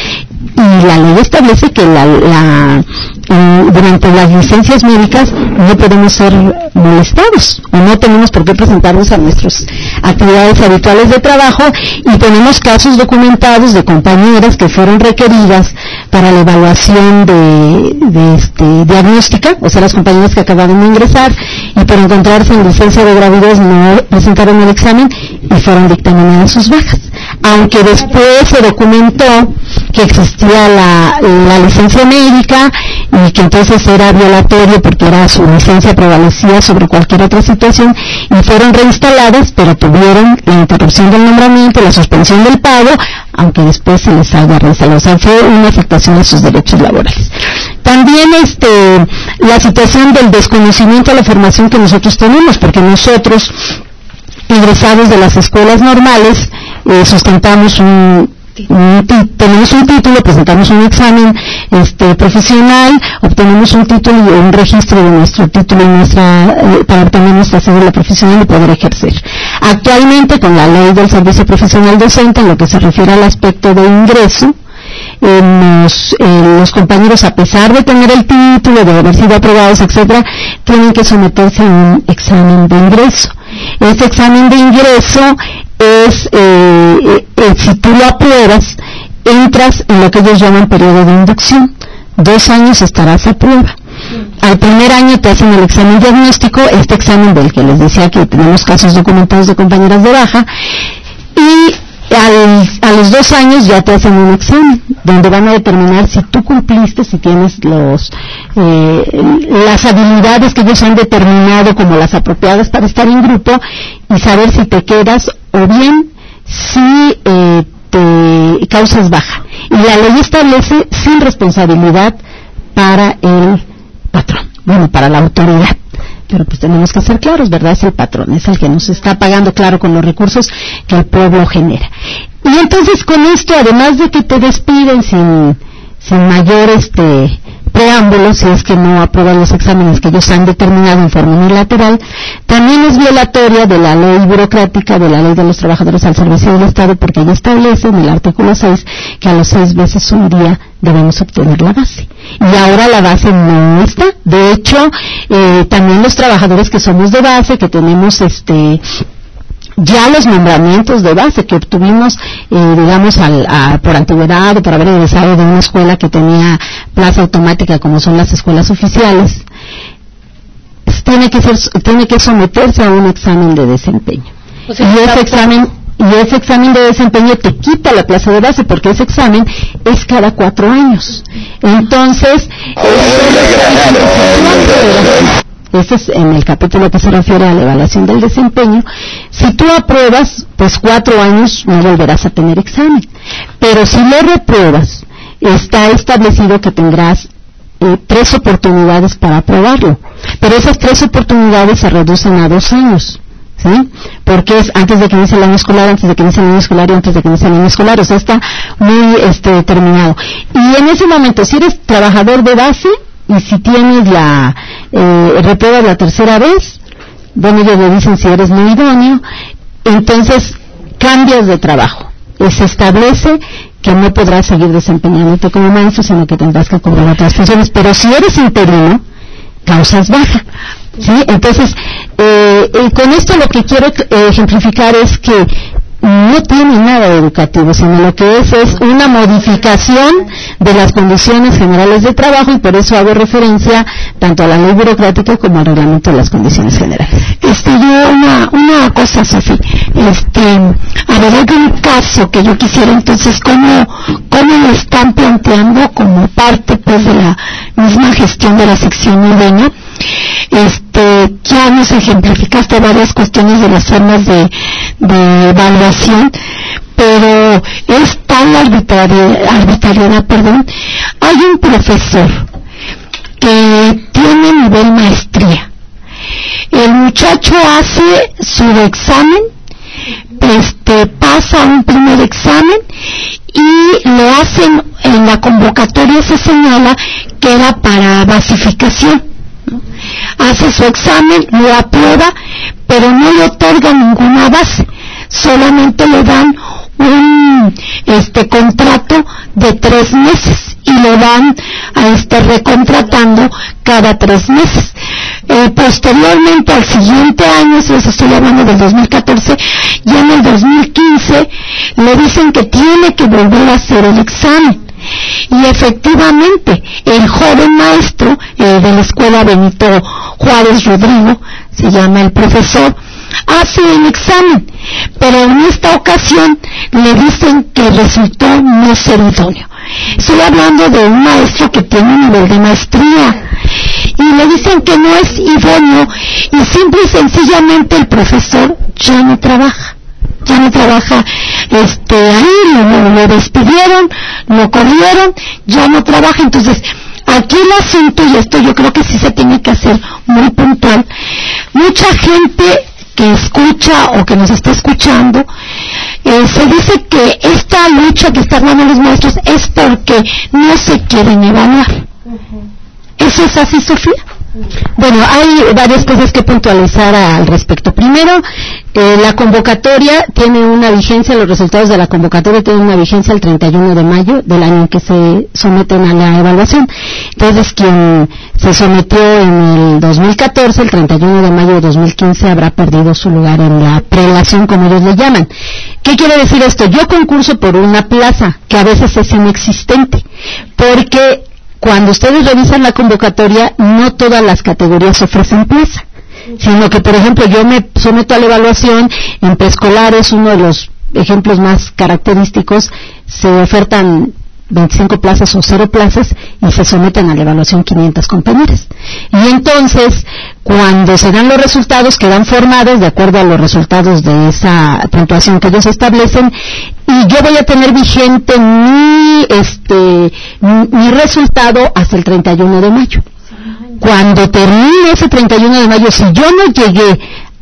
y la ley establece que la, la eh, durante las licencias médicas no podemos ser molestados o no tenemos por qué presentarnos a nuestras actividades habituales de trabajo, y tenemos casos documentados de compañeras que fueron requeridas para la evaluación de, de este, diagnóstica, o sea, las compañeras que acababan de ingresar y por encontrarse en licencia de gravidez no presentaron el examen y fueron dictaminadas sus bajas, aunque después se documentó que existía la, la licencia médica y que entonces era violatorio porque era su licencia prevalecía sobre cualquier otra situación, y fueron reinstaladas, pero tuvieron la interrupción del nombramiento, la suspensión del pago, aunque después se les haya reinstalado. O sea, fue una afectación a sus derechos laborales. También este la situación del desconocimiento a la formación que nosotros tenemos, porque nosotros, egresados de las escuelas normales, eh, sustentamos un Un tenemos un título, presentamos un examen este profesional, obtenemos un título y un registro de nuestro título y nuestra eh, para obtener nuestra cédula profesional y poder ejercer. Actualmente, con la ley del servicio profesional docente, en lo que se refiere al aspecto de ingreso, eh, los, eh, los compañeros, a pesar de tener el título, de haber sido aprobados, etcétera, tienen que someterse a un examen de ingreso. Este examen de ingreso es, eh, eh, si tú lo apruebas, entras en lo que ellos llaman periodo de inducción. Dos años estarás a prueba. Al primer año te hacen el examen diagnóstico, este examen del que les decía que tenemos casos documentados de compañeras de baja, y al, a los dos años ya te hacen un examen donde van a determinar si tú cumpliste, si tienes los eh, las habilidades que ellos han determinado como las apropiadas para estar en grupo, y saber si te quedas o bien si eh, te causas baja. Y la ley establece sin responsabilidad para el patrón, bueno, para la autoridad. Pero pues tenemos que ser claros, ¿verdad? Es el patrón, es el que nos está pagando, claro, con los recursos que el pueblo genera. Y entonces con esto, además de que te despiden sin, sin mayor este preámbulo, si es que no aprueban los exámenes que ellos han determinado en forma unilateral, también es violatoria de la ley burocrática, de la ley de los trabajadores al servicio del Estado, porque ella establece en el artículo seis que a los seis veces un día debemos obtener la base. Y ahora la base no está. De hecho, eh, también los trabajadores que somos de base, que tenemos este ya los nombramientos de base que obtuvimos, eh, digamos, al, a, por antigüedad o por haber egresado de una escuela que tenía plaza automática, como son las escuelas oficiales, tiene que ser, tiene que someterse a un examen de desempeño. O sea, y ese examen y ese examen de desempeño te quita la plaza de base, porque ese examen es cada cuatro años. Entonces, ese es en el capítulo que se refiere a la evaluación del desempeño. Si tú apruebas, pues cuatro años no volverás a tener examen. Pero si lo repruebas, eh, está establecido que tendrás eh, tres oportunidades para aprobarlo, pero esas tres oportunidades se reducen a dos años, ¿sí? Porque es antes de que inicie el año escolar, antes de que inicie el año escolar y antes de que inicie el año escolar, o sea, está muy este, determinado. Y en ese momento, si eres trabajador de base y si tienes la, eh, repruebas la tercera vez, bueno, ellos le dicen si eres no idóneo, entonces cambias de trabajo. Y se establece que no podrás seguir desempeñándote como maestro, sino que tendrás que cubrir otras funciones. Pero si eres interino, causas baja, ¿sí? Entonces, eh, eh, con esto lo que quiero eh, ejemplificar es que no tiene nada de educativo, sino lo que es es una modificación de las condiciones generales de trabajo, y por eso hago referencia tanto a la ley burocrática como al reglamento de las condiciones generales. Este, yo una, una cosa, Sofía, este, a ver, hay un caso que yo quisiera entonces, ¿cómo, cómo lo están planteando como parte, pues, de la misma gestión de la sección novena? Este, ya nos ejemplificaste varias cuestiones de las formas de, de evaluación, pero es tal la arbitrariedad, arbitrariedad, perdón. Hay un profesor que tiene nivel maestría. El muchacho hace su examen, este, pasa un primer examen y lo hacen en la convocatoria, se señala que era para basificación. Hace su examen, lo aprueba, pero no le otorgan ninguna base, solamente le dan un este contrato de tres meses y lo van a estar recontratando cada tres meses. Eh, posteriormente, al siguiente año, si les estoy hablando del dos mil catorce, y en el dos mil quince le dicen que tiene que volver a hacer el examen. Y efectivamente, el joven maestro eh, de la escuela Benito Juárez Rodrigo, se llama el profesor, hace el examen, pero en esta ocasión le dicen que resultó no ser idóneo. Estoy hablando de un maestro que tiene un nivel de maestría, y le dicen que no es idóneo, y simple y sencillamente el profesor ya no trabaja. ya no trabaja este ahí, lo, lo despidieron, lo corrieron, ya no trabaja. Entonces, aquí el asunto, y esto yo creo que sí se tiene que hacer muy puntual, mucha gente que escucha o que nos está escuchando, eh, se dice que esta lucha que están dando los maestros es porque no se quieren evaluar. Uh-huh. ¿Eso es así, Sofía? Bueno, hay varias cosas que puntualizar al respecto. Primero, eh, la convocatoria tiene una vigencia, los resultados de la convocatoria tienen una vigencia el treinta y uno de mayo del año en que se someten a la evaluación. Entonces, quien se sometió en el dos mil catorce, el treinta y uno de mayo de dos mil quince, habrá perdido su lugar en la prelación, como ellos le llaman. ¿Qué quiere decir esto? Yo concurso por una plaza, que a veces es inexistente, porque cuando ustedes revisan la convocatoria, no todas las categorías ofrecen plaza, sino que, por ejemplo, yo me someto a la evaluación, en preescolar es uno de los ejemplos más característicos, se ofertan veinticinco plazas o cero plazas y se someten a la evaluación quinientas compañeras. Y entonces, cuando se dan los resultados, quedan formados de acuerdo a los resultados de esa puntuación que ellos establecen, y yo voy a tener vigente mi este mi, mi resultado hasta el treinta y uno de mayo. Cuando termine ese treinta y uno de mayo, si yo no llegué,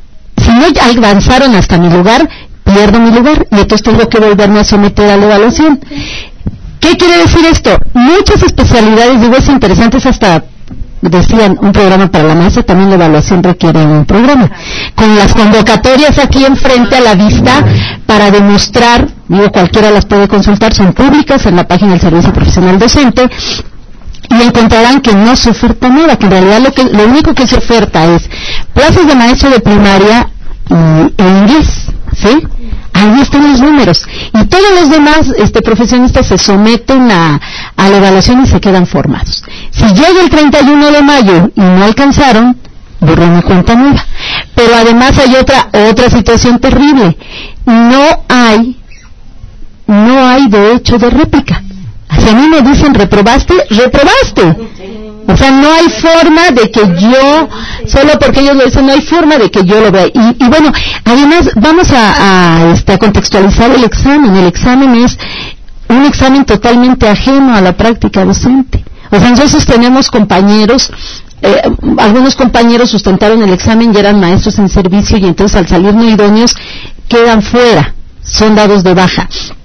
si no avanzaron hasta mi lugar, pierdo mi lugar y entonces tengo que volverme a someter a la evaluación. ¿Qué quiere decir esto? Muchas especialidades, digo, es interesante, es hasta, decían, un programa para la maestra, también la evaluación requiere un programa. Con las convocatorias aquí enfrente a la vista, para demostrar, digo, cualquiera las puede consultar, son públicas en la página del Servicio Profesional Docente, y encontrarán que no se oferta nada, que en realidad lo, que, lo único que se oferta es plazas de maestro de primaria y, e inglés, ¿sí? Ahí están los números, y todos los demás este, profesionistas se someten a, a la evaluación y se quedan formados. Si llega el treinta y uno de mayo y no alcanzaron, borrón y cuenta nueva. Pero además hay otra otra situación terrible, no hay no hay derecho de réplica. Si a mí me dicen reprobaste, reprobaste. O sea, no hay forma de que yo, solo porque ellos lo dicen, no hay forma de que yo lo vea. Y, y bueno, además vamos a, a, este, a contextualizar el examen. El examen es un examen totalmente ajeno a la práctica docente. O sea, nosotros tenemos compañeros, eh, algunos compañeros sustentaron el examen y eran maestros en servicio, y entonces al salir no idóneos quedan fuera, son dados de baja.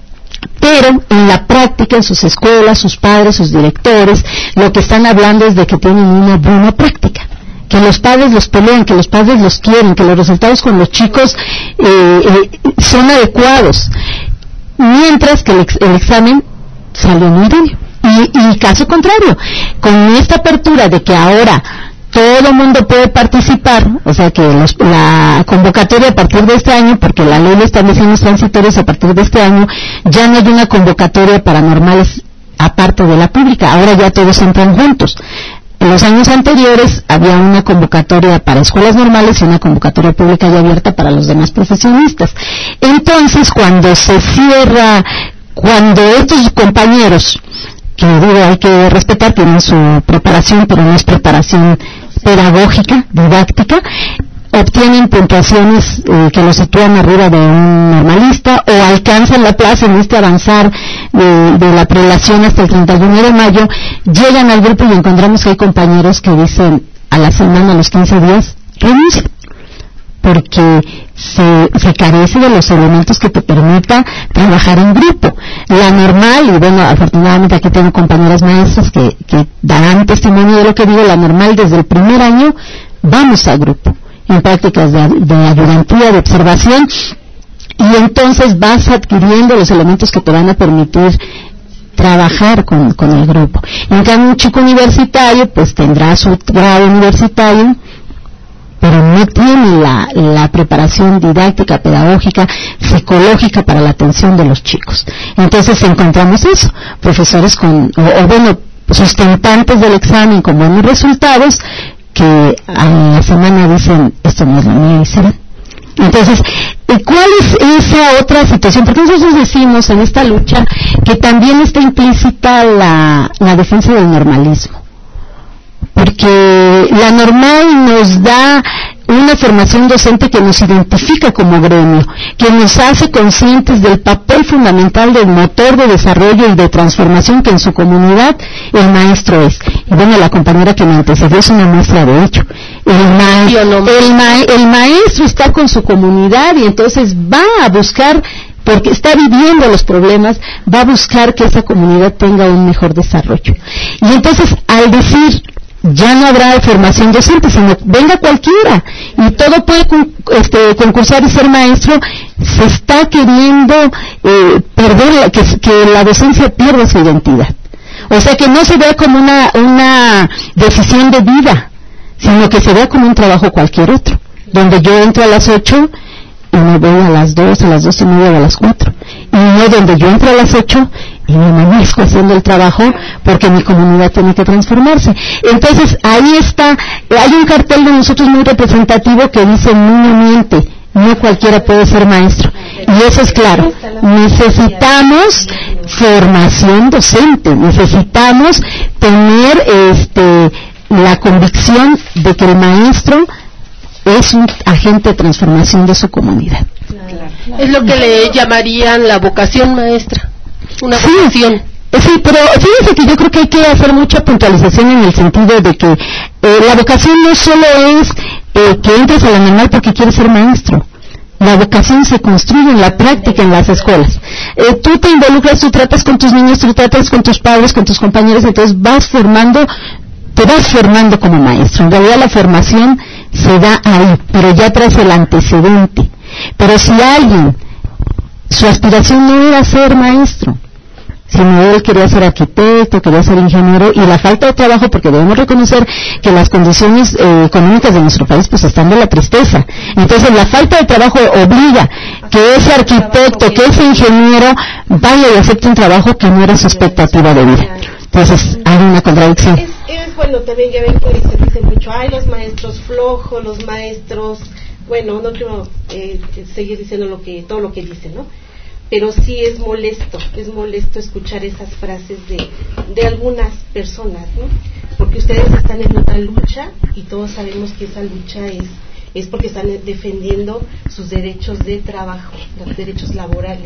Pero en la práctica, en sus escuelas, sus padres, sus directores, lo que están hablando es de que tienen una buena práctica, que los padres los pelean, que los padres los quieren, que los resultados con los chicos eh, eh, son adecuados, mientras que el, ex, el examen salió muy idóneo. Y, y caso contrario, con esta apertura de que ahora todo el mundo puede participar, o sea que los, la convocatoria a partir de este año, porque la ley lo establece en los transitorios, a partir de este año ya no hay una convocatoria para normales aparte de la pública, ahora ya todos entran juntos. En los años anteriores había una convocatoria para escuelas normales y una convocatoria pública y abierta para los demás profesionistas. Entonces, cuando se cierra, cuando estos compañeros, que digo hay que respetar, tienen su preparación, pero no es preparación pedagógica, didáctica, obtienen puntuaciones eh, que los sitúan arriba de un normalista, o alcanzan la plaza en este avanzar de, de la prelación hasta el treinta y uno de mayo, llegan al grupo y encontramos que hay compañeros que dicen a la semana, a los quince días, renuncian, porque se, se carece de los elementos que te permita trabajar en grupo. La normal, y bueno, afortunadamente aquí tengo compañeras maestras que, que darán testimonio de lo que digo, la normal desde el primer año vamos a grupo, en prácticas de, de ayudantía, de observación, y entonces vas adquiriendo los elementos que te van a permitir trabajar con, con el grupo. En cambio, un chico universitario pues tendrá su grado universitario, pero no tiene la, la preparación didáctica, pedagógica, psicológica para la atención de los chicos. Entonces encontramos eso, profesores con, o, o bueno, sustentantes del examen con buenos resultados, que a la semana dicen, esto no es lo mío, y se van. Entonces, ¿cuál es esa otra situación? Porque nosotros decimos en esta lucha que también está implícita la, la defensa del normalismo, porque la normal nos da una formación docente que nos identifica como gremio, que nos hace conscientes del papel fundamental del motor de desarrollo y de transformación que en su comunidad el maestro es. Y bueno, la compañera que me antecedió es una muestra de ello. El, ma el, ma el maestro está con su comunidad y entonces va a buscar, porque está viviendo los problemas, va a buscar que esa comunidad tenga un mejor desarrollo. Y entonces, al decir ya no habrá formación docente, sino venga cualquiera y todo puede este, concursar y ser maestro, se está queriendo eh, perder la, que, que la docencia pierda su identidad. O sea, que no se vea como una, una decisión de vida, sino que se vea como un trabajo cualquier otro, donde yo entro a las ocho y me voy a las dos, a las dos y media o a las cuatro, y no donde yo entro a las ocho y me amanezco haciendo el trabajo porque mi comunidad tiene que transformarse. Entonces ahí está, hay un cartel de nosotros muy representativo que dice niño miente, no cualquiera puede ser maestro, y eso es claro. Necesitamos formación docente, necesitamos tener este la convicción de que el maestro es un agente de transformación de su comunidad. Es lo que le llamarían la vocación maestra, una sí, vocación. Sí, pero fíjese que yo creo que hay que hacer mucha puntualización en el sentido de que eh, la vocación no solo es eh, que entres a la normal porque quieres ser maestro. La vocación se construye en la práctica en las escuelas. Eh, tú te involucras, tú tratas con tus niños, tú tratas con tus padres, con tus compañeros, entonces vas formando, te vas formando como maestro. En realidad la formación se da ahí, pero ya traes el antecedente. Pero si alguien, su aspiración no era ser maestro, sino él quería ser arquitecto, quería ser ingeniero, y la falta de trabajo, porque debemos reconocer que las condiciones eh, económicas de nuestro país pues están de la tristeza. Entonces la falta de trabajo obliga que ese arquitecto, que ese ingeniero vaya y acepte un trabajo que no era su expectativa de vida. Entonces hay una contradicción. Es, es bueno, también ya ven que se dice mucho, ay, los maestros flojos, los maestros, bueno, no quiero eh, seguir diciendo lo que todo lo que dicen, ¿no? Pero sí es molesto, es molesto escuchar esas frases de, de algunas personas, ¿no? Porque ustedes están en otra lucha y todos sabemos que esa lucha es, es porque están defendiendo sus derechos de trabajo, los derechos laborales,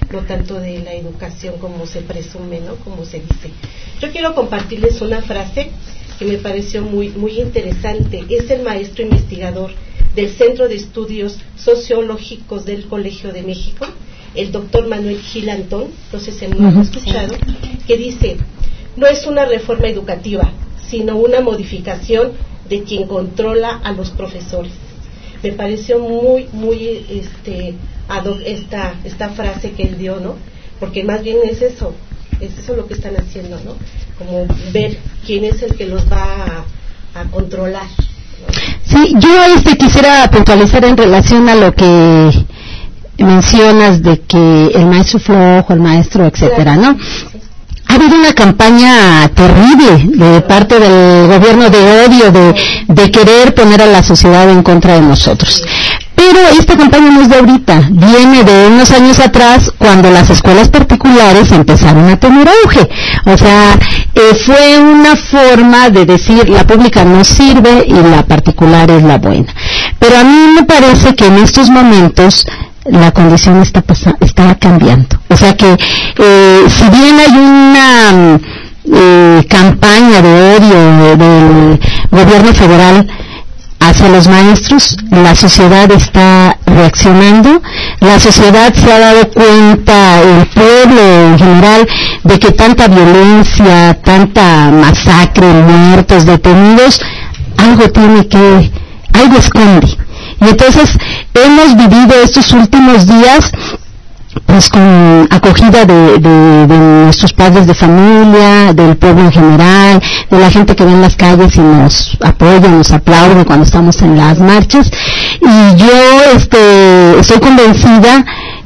no tanto de la educación como se presume, ¿no? Como se dice. Yo quiero compartirles una frase que me pareció muy, muy interesante. Es el maestro investigador del Centro de Estudios Sociológicos del Colegio de México, el doctor Manuel Gil Antón, no sé si me lo han escuchado, que dice: no es una reforma educativa, sino una modificación de quien controla a los profesores. Me pareció muy, muy este, ad hoc esta, esta frase que él dio, ¿no? Porque más bien es eso, es eso lo que están haciendo, ¿no? Como ver quién es el que los va a, a controlar, ¿no? Sí, yo este quisiera puntualizar en relación a lo que mencionas de que el maestro flojo, el maestro, etcétera, ¿no? Ha habido una campaña terrible de parte del gobierno de odio, de, de querer poner a la sociedad en contra de nosotros. Pero esta campaña no es de ahorita, viene de unos años atrás, cuando las escuelas particulares empezaron a tener auge. O sea, eh, fue una forma de decir, la pública no sirve y la particular es la buena. Pero a mí me parece que en estos momentos la condición está pasa, está cambiando. O sea que eh, si bien hay una eh, campaña de odio del gobierno federal hacia los maestros, la sociedad está reaccionando, la sociedad se ha dado cuenta, el pueblo en general, de que tanta violencia, tanta masacre, muertos, detenidos, algo tiene que, algo esconde. Y entonces hemos vivido estos últimos días pues con acogida de, de, de nuestros padres de familia, del pueblo en general, de la gente que ve en las calles y nos apoya, nos aplaude cuando estamos en las marchas. Y yo este, estoy convencida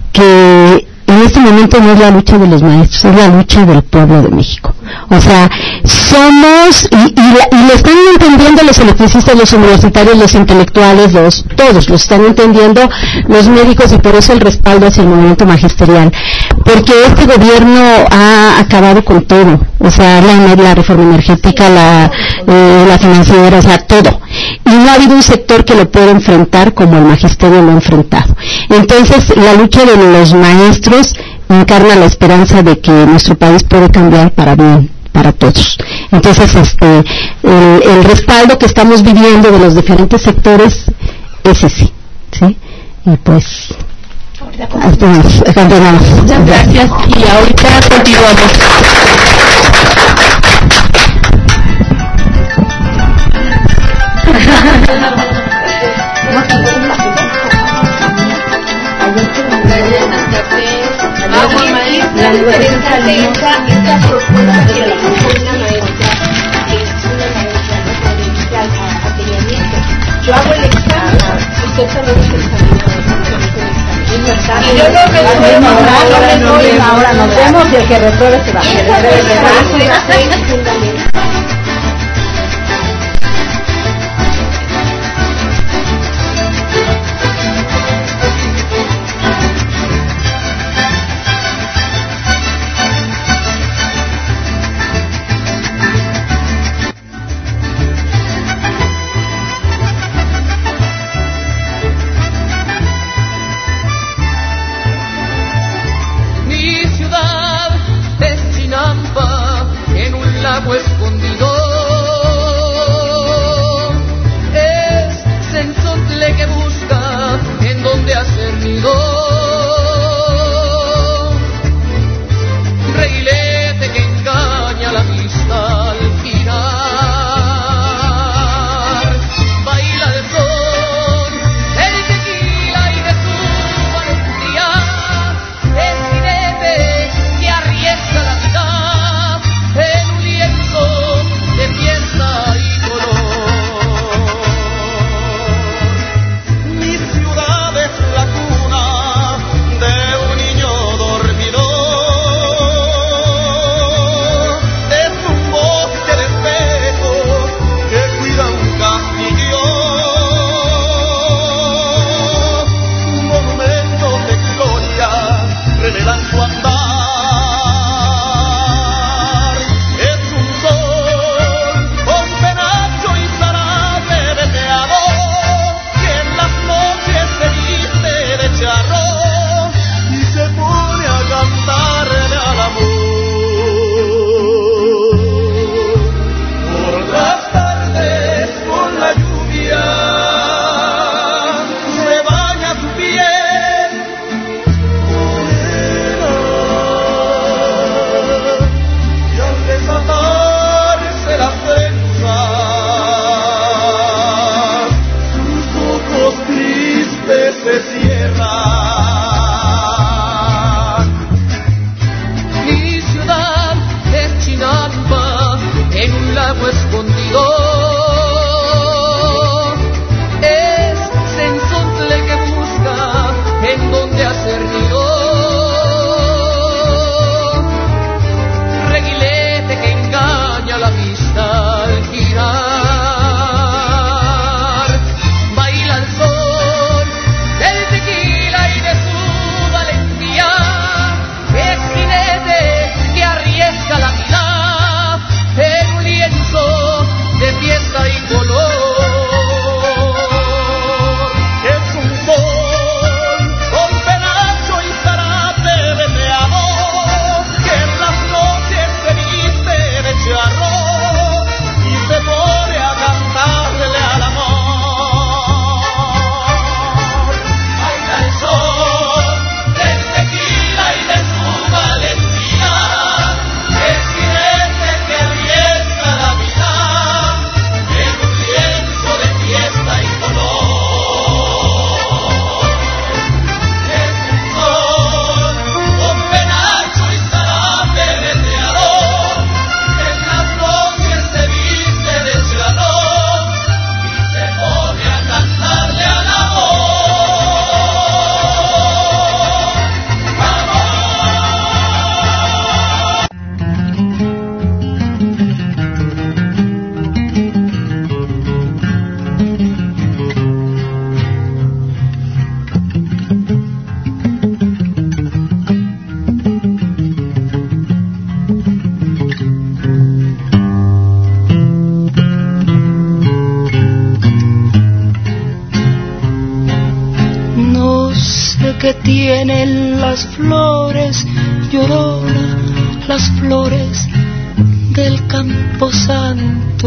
que en este momento no es la lucha de los maestros, es la lucha del pueblo de México. O sea, somos, y, y, la, y lo están entendiendo los electricistas, los universitarios, los intelectuales, los todos, lo están entendiendo los médicos, y por eso el respaldo hacia el movimiento magisterial. Porque este gobierno ha acabado con todo, o sea, la, la reforma energética, la, eh, la financiera, o sea, todo. Y no ha habido un sector que lo pueda enfrentar como el magisterio lo ha enfrentado. Entonces, la lucha de los maestros encarna la esperanza de que nuestro país puede cambiar para bien, para todos. Entonces, este, el, el respaldo que estamos viviendo de los diferentes sectores es ese, ¿sí? Y pues, continuamos. Muchas gracias, y ahorita continuamos. La diferencia de esta, esta propuesta que le propone una maestra, que es una maestra no provincial a, a Peñamiento. Yo hago el examen, usted también es el examen. Es verdad. Y yo no resuelvo ahora, ahora nos vemos y el que repruebe se va. Esa es fundamental. De que tienen las flores, Llorona, las flores del Camposanto.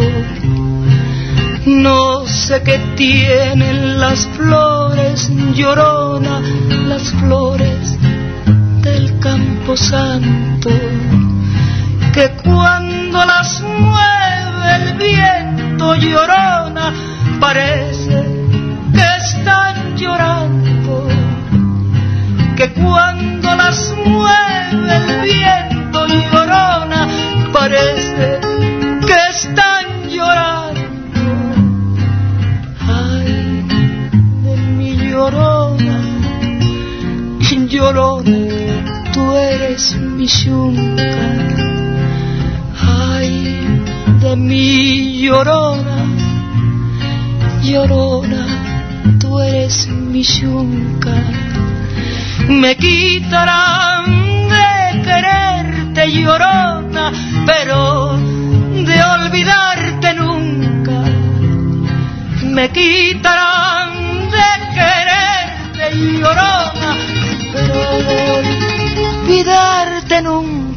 No sé qué tienen las flores, Llorona, las flores del Camposanto, que cuando las mueve el viento, Llorona, parece que están llorando, que cuando las mueve el viento, Llorona, parece que están llorando. Ay, de mi Llorona, Llorona, tú eres mi yunca. Ay, de mi Llorona, Llorona, tú eres mi yunca. Me quitarán de quererte, Llorona, pero de olvidarte nunca. Me quitarán de quererte, Llorona, pero de olvidarte nunca.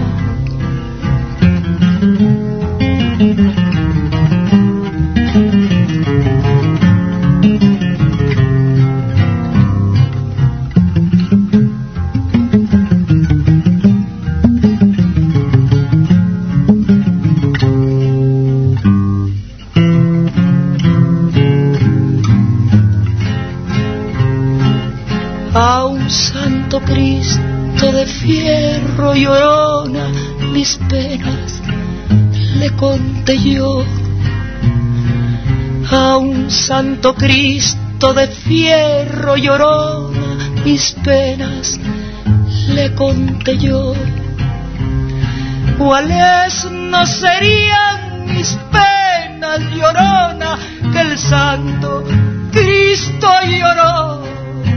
A un santo Cristo de fierro, Llorona, mis penas le conté yo. A un santo Cristo de fierro, Llorona, mis penas le conté yo. ¿Cuáles no serían mis penas, Llorona, que el santo Cristo lloró?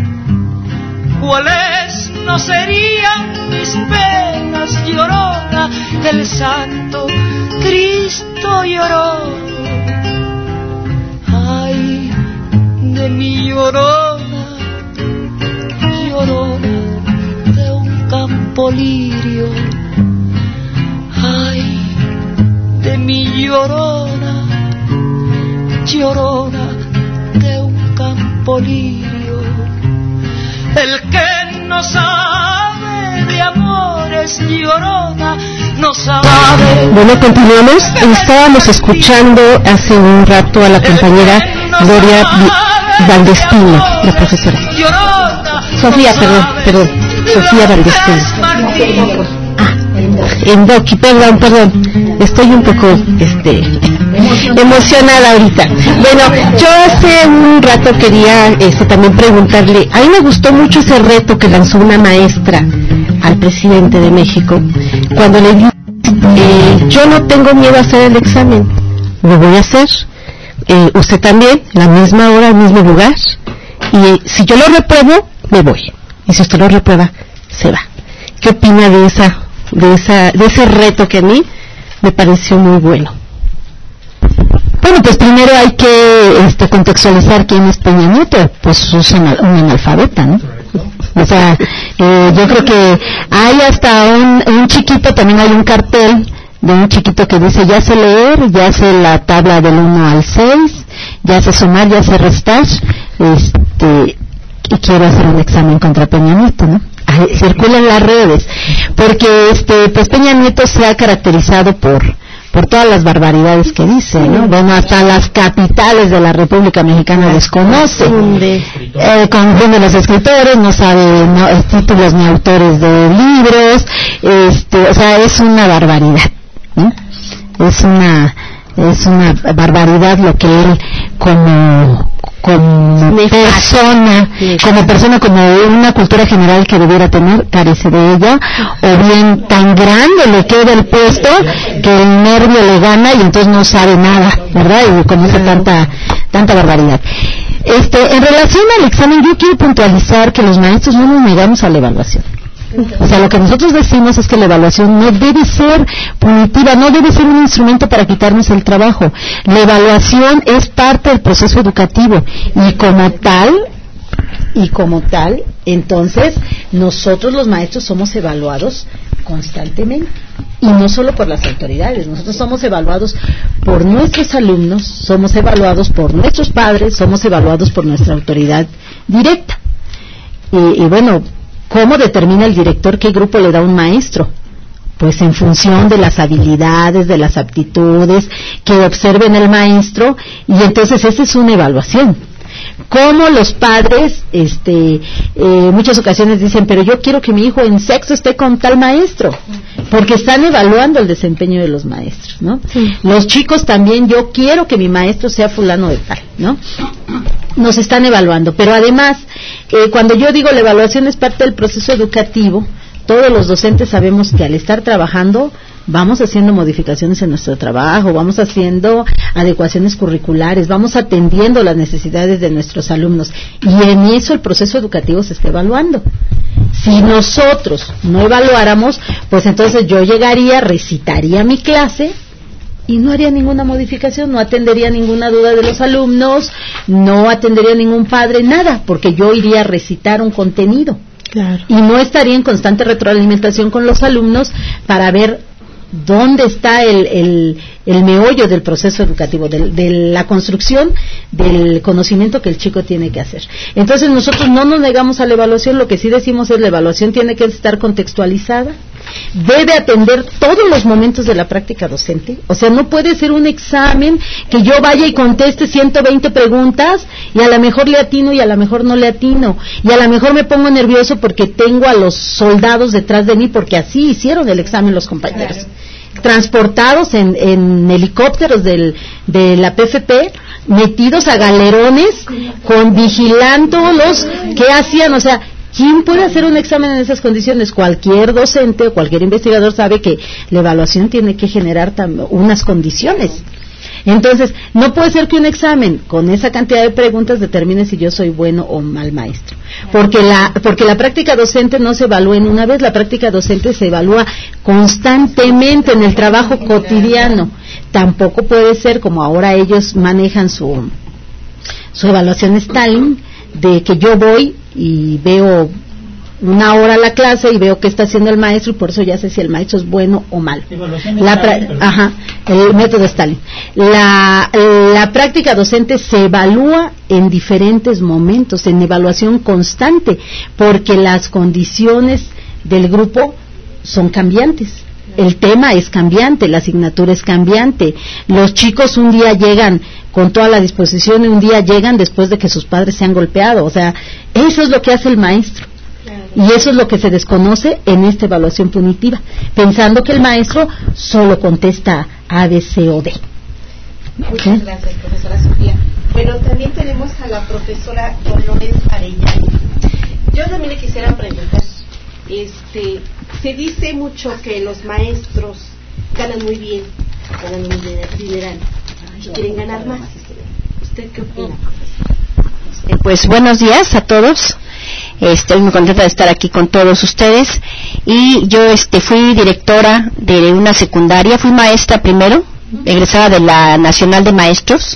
¿Cuáles no serían mis penas, Llorona, que el santo Cristo lloró? Ay, de mi Llorona, Llorona, de un campo lirio. Ay, de mi Llorona, Llorona, de un campo lirio. El que no sabe de amores, Llorona, no sabe. Bueno, continuamos. Estábamos escuchando hace un rato a la compañera Gloria Valdespino, la profesora. Sofía, perdón, perdón. Sofía Valdespino. Ah, en Doki, perdón, perdón. Estoy un poco, este, emocionada ahorita. Bueno, yo hace un rato quería, este, también preguntarle. A mí me gustó mucho ese reto que lanzó una maestra al presidente de México cuando le dijo, eh, yo no tengo miedo a hacer el examen, lo voy a hacer. Eh, usted también, la misma hora, el mismo lugar. Y si yo lo repruebo, me voy. Y si usted lo reprueba, se va. ¿Qué opina de esa, de esa, de ese reto que a mí me pareció muy bueno? Bueno, pues primero hay que este, contextualizar quién es Peña Nieto. Pues es un, un analfabeta, ¿no? O sea, eh, yo creo que hay hasta un, un chiquito, también hay un cartel de un chiquito que dice, ya sé leer, ya sé la tabla del uno al seis, ya sé sumar, ya sé restar, este, y quiero hacer un examen contra Peña Nieto, ¿no? Circula en las redes, porque este, pues Peña Nieto se ha caracterizado por por todas las barbaridades que dice, ¿no? Bueno, hasta las capitales de la República Mexicana desconoce, eh, confunde los escritores, no sabe no, títulos ni autores de libros, este, o sea, es una barbaridad, ¿no? Es una es una barbaridad lo que él como como persona, como persona, como una cultura general que debiera tener, carece de ella, o bien tan grande le queda el puesto que el nervio le gana y entonces no sabe nada, ¿verdad? Y comienza tanta tanta barbaridad. Este, en relación al examen, yo quiero puntualizar que los maestros no nos negamos a la evaluación. O sea, lo que nosotros decimos es que la evaluación no debe ser punitiva, no debe ser un instrumento para quitarnos el trabajo. La evaluación es parte del proceso educativo y como tal, y como tal, Entonces, nosotros los maestros somos evaluados constantemente, y no solo por las autoridades, nosotros somos evaluados por nuestros alumnos, somos evaluados por nuestros padres, somos evaluados por nuestra autoridad directa. Y, y bueno, ¿cómo determina el director qué grupo le da un maestro? Pues en función de las habilidades, de las aptitudes que observe en el maestro, y entonces esa es una evaluación. Como los padres, este, eh, muchas ocasiones dicen, pero yo quiero que mi hijo en sexto esté con tal maestro, porque están evaluando el desempeño de los maestros, ¿no? Sí. Los chicos también, yo quiero que mi maestro sea fulano de tal, ¿no? Nos están evaluando, pero además, eh, cuando yo digo la evaluación es parte del proceso educativo, todos los docentes sabemos que al estar trabajando vamos haciendo modificaciones en nuestro trabajo, vamos haciendo adecuaciones curriculares, vamos atendiendo las necesidades de nuestros alumnos, y en eso el proceso educativo se está evaluando. Si nosotros no evaluáramos, pues entonces yo llegaría, recitaría mi clase y no haría ninguna modificación, no atendería ninguna duda de los alumnos, no atendería a ningún padre, nada, porque yo iría a recitar un contenido. Claro. Y no estaría en constante retroalimentación con los alumnos para ver dónde está el, el, el meollo del proceso educativo, de, de la construcción del conocimiento que el chico tiene que hacer. Entonces nosotros no nos negamos a la evaluación, lo que sí decimos es la evaluación tiene que estar contextualizada, debe atender todos los momentos de la práctica docente, o sea, no puede ser un examen que yo vaya y conteste ciento veinte preguntas y a lo mejor le atino y a lo mejor no le atino, y a lo mejor me pongo nervioso porque tengo a los soldados detrás de mí, porque así hicieron el examen los compañeros. Claro. Transportados en, en helicópteros del, de la P F P, metidos a galerones, con vigilándolos, ¿qué hacían? O sea, ¿quién puede hacer un examen en esas condiciones? Cualquier docente o cualquier investigador sabe que la evaluación tiene que generar tam- unas condiciones. Entonces, no puede ser que un examen con esa cantidad de preguntas determine si yo soy bueno o mal maestro, porque la porque la práctica docente no se evalúa en una vez, la práctica docente se evalúa constantemente en el trabajo cotidiano. Tampoco puede ser como ahora ellos manejan su su evaluación Stalin, de que yo voy y veo una hora la clase y veo qué está haciendo el maestro y por eso ya sé si el maestro es bueno o malo. La pra- ajá, el método Stalin. La, la práctica docente se evalúa en diferentes momentos, en evaluación constante, porque las condiciones del grupo son cambiantes. El tema es cambiante, la asignatura es cambiante. Los chicos un día llegan con toda la disposición y un día llegan después de que sus padres se han golpeado. O sea, eso es lo que hace el maestro. Y eso es lo que se desconoce en esta evaluación punitiva, pensando que el maestro solo contesta A, B, C o D. Muchas ¿Eh? gracias, profesora Sofía. Bueno, también tenemos a la profesora Dolores Arellano. Yo también le quisiera preguntar, este, se dice mucho que los maestros ganan muy bien, ganan muy bien el dineral y quieren ganar más. ¿Usted qué opina, profesora? Pues buenos días a todos. Estoy muy contenta de estar aquí con todos ustedes, y yo este fui directora de una secundaria, fui maestra primero, egresada de la Nacional de Maestros,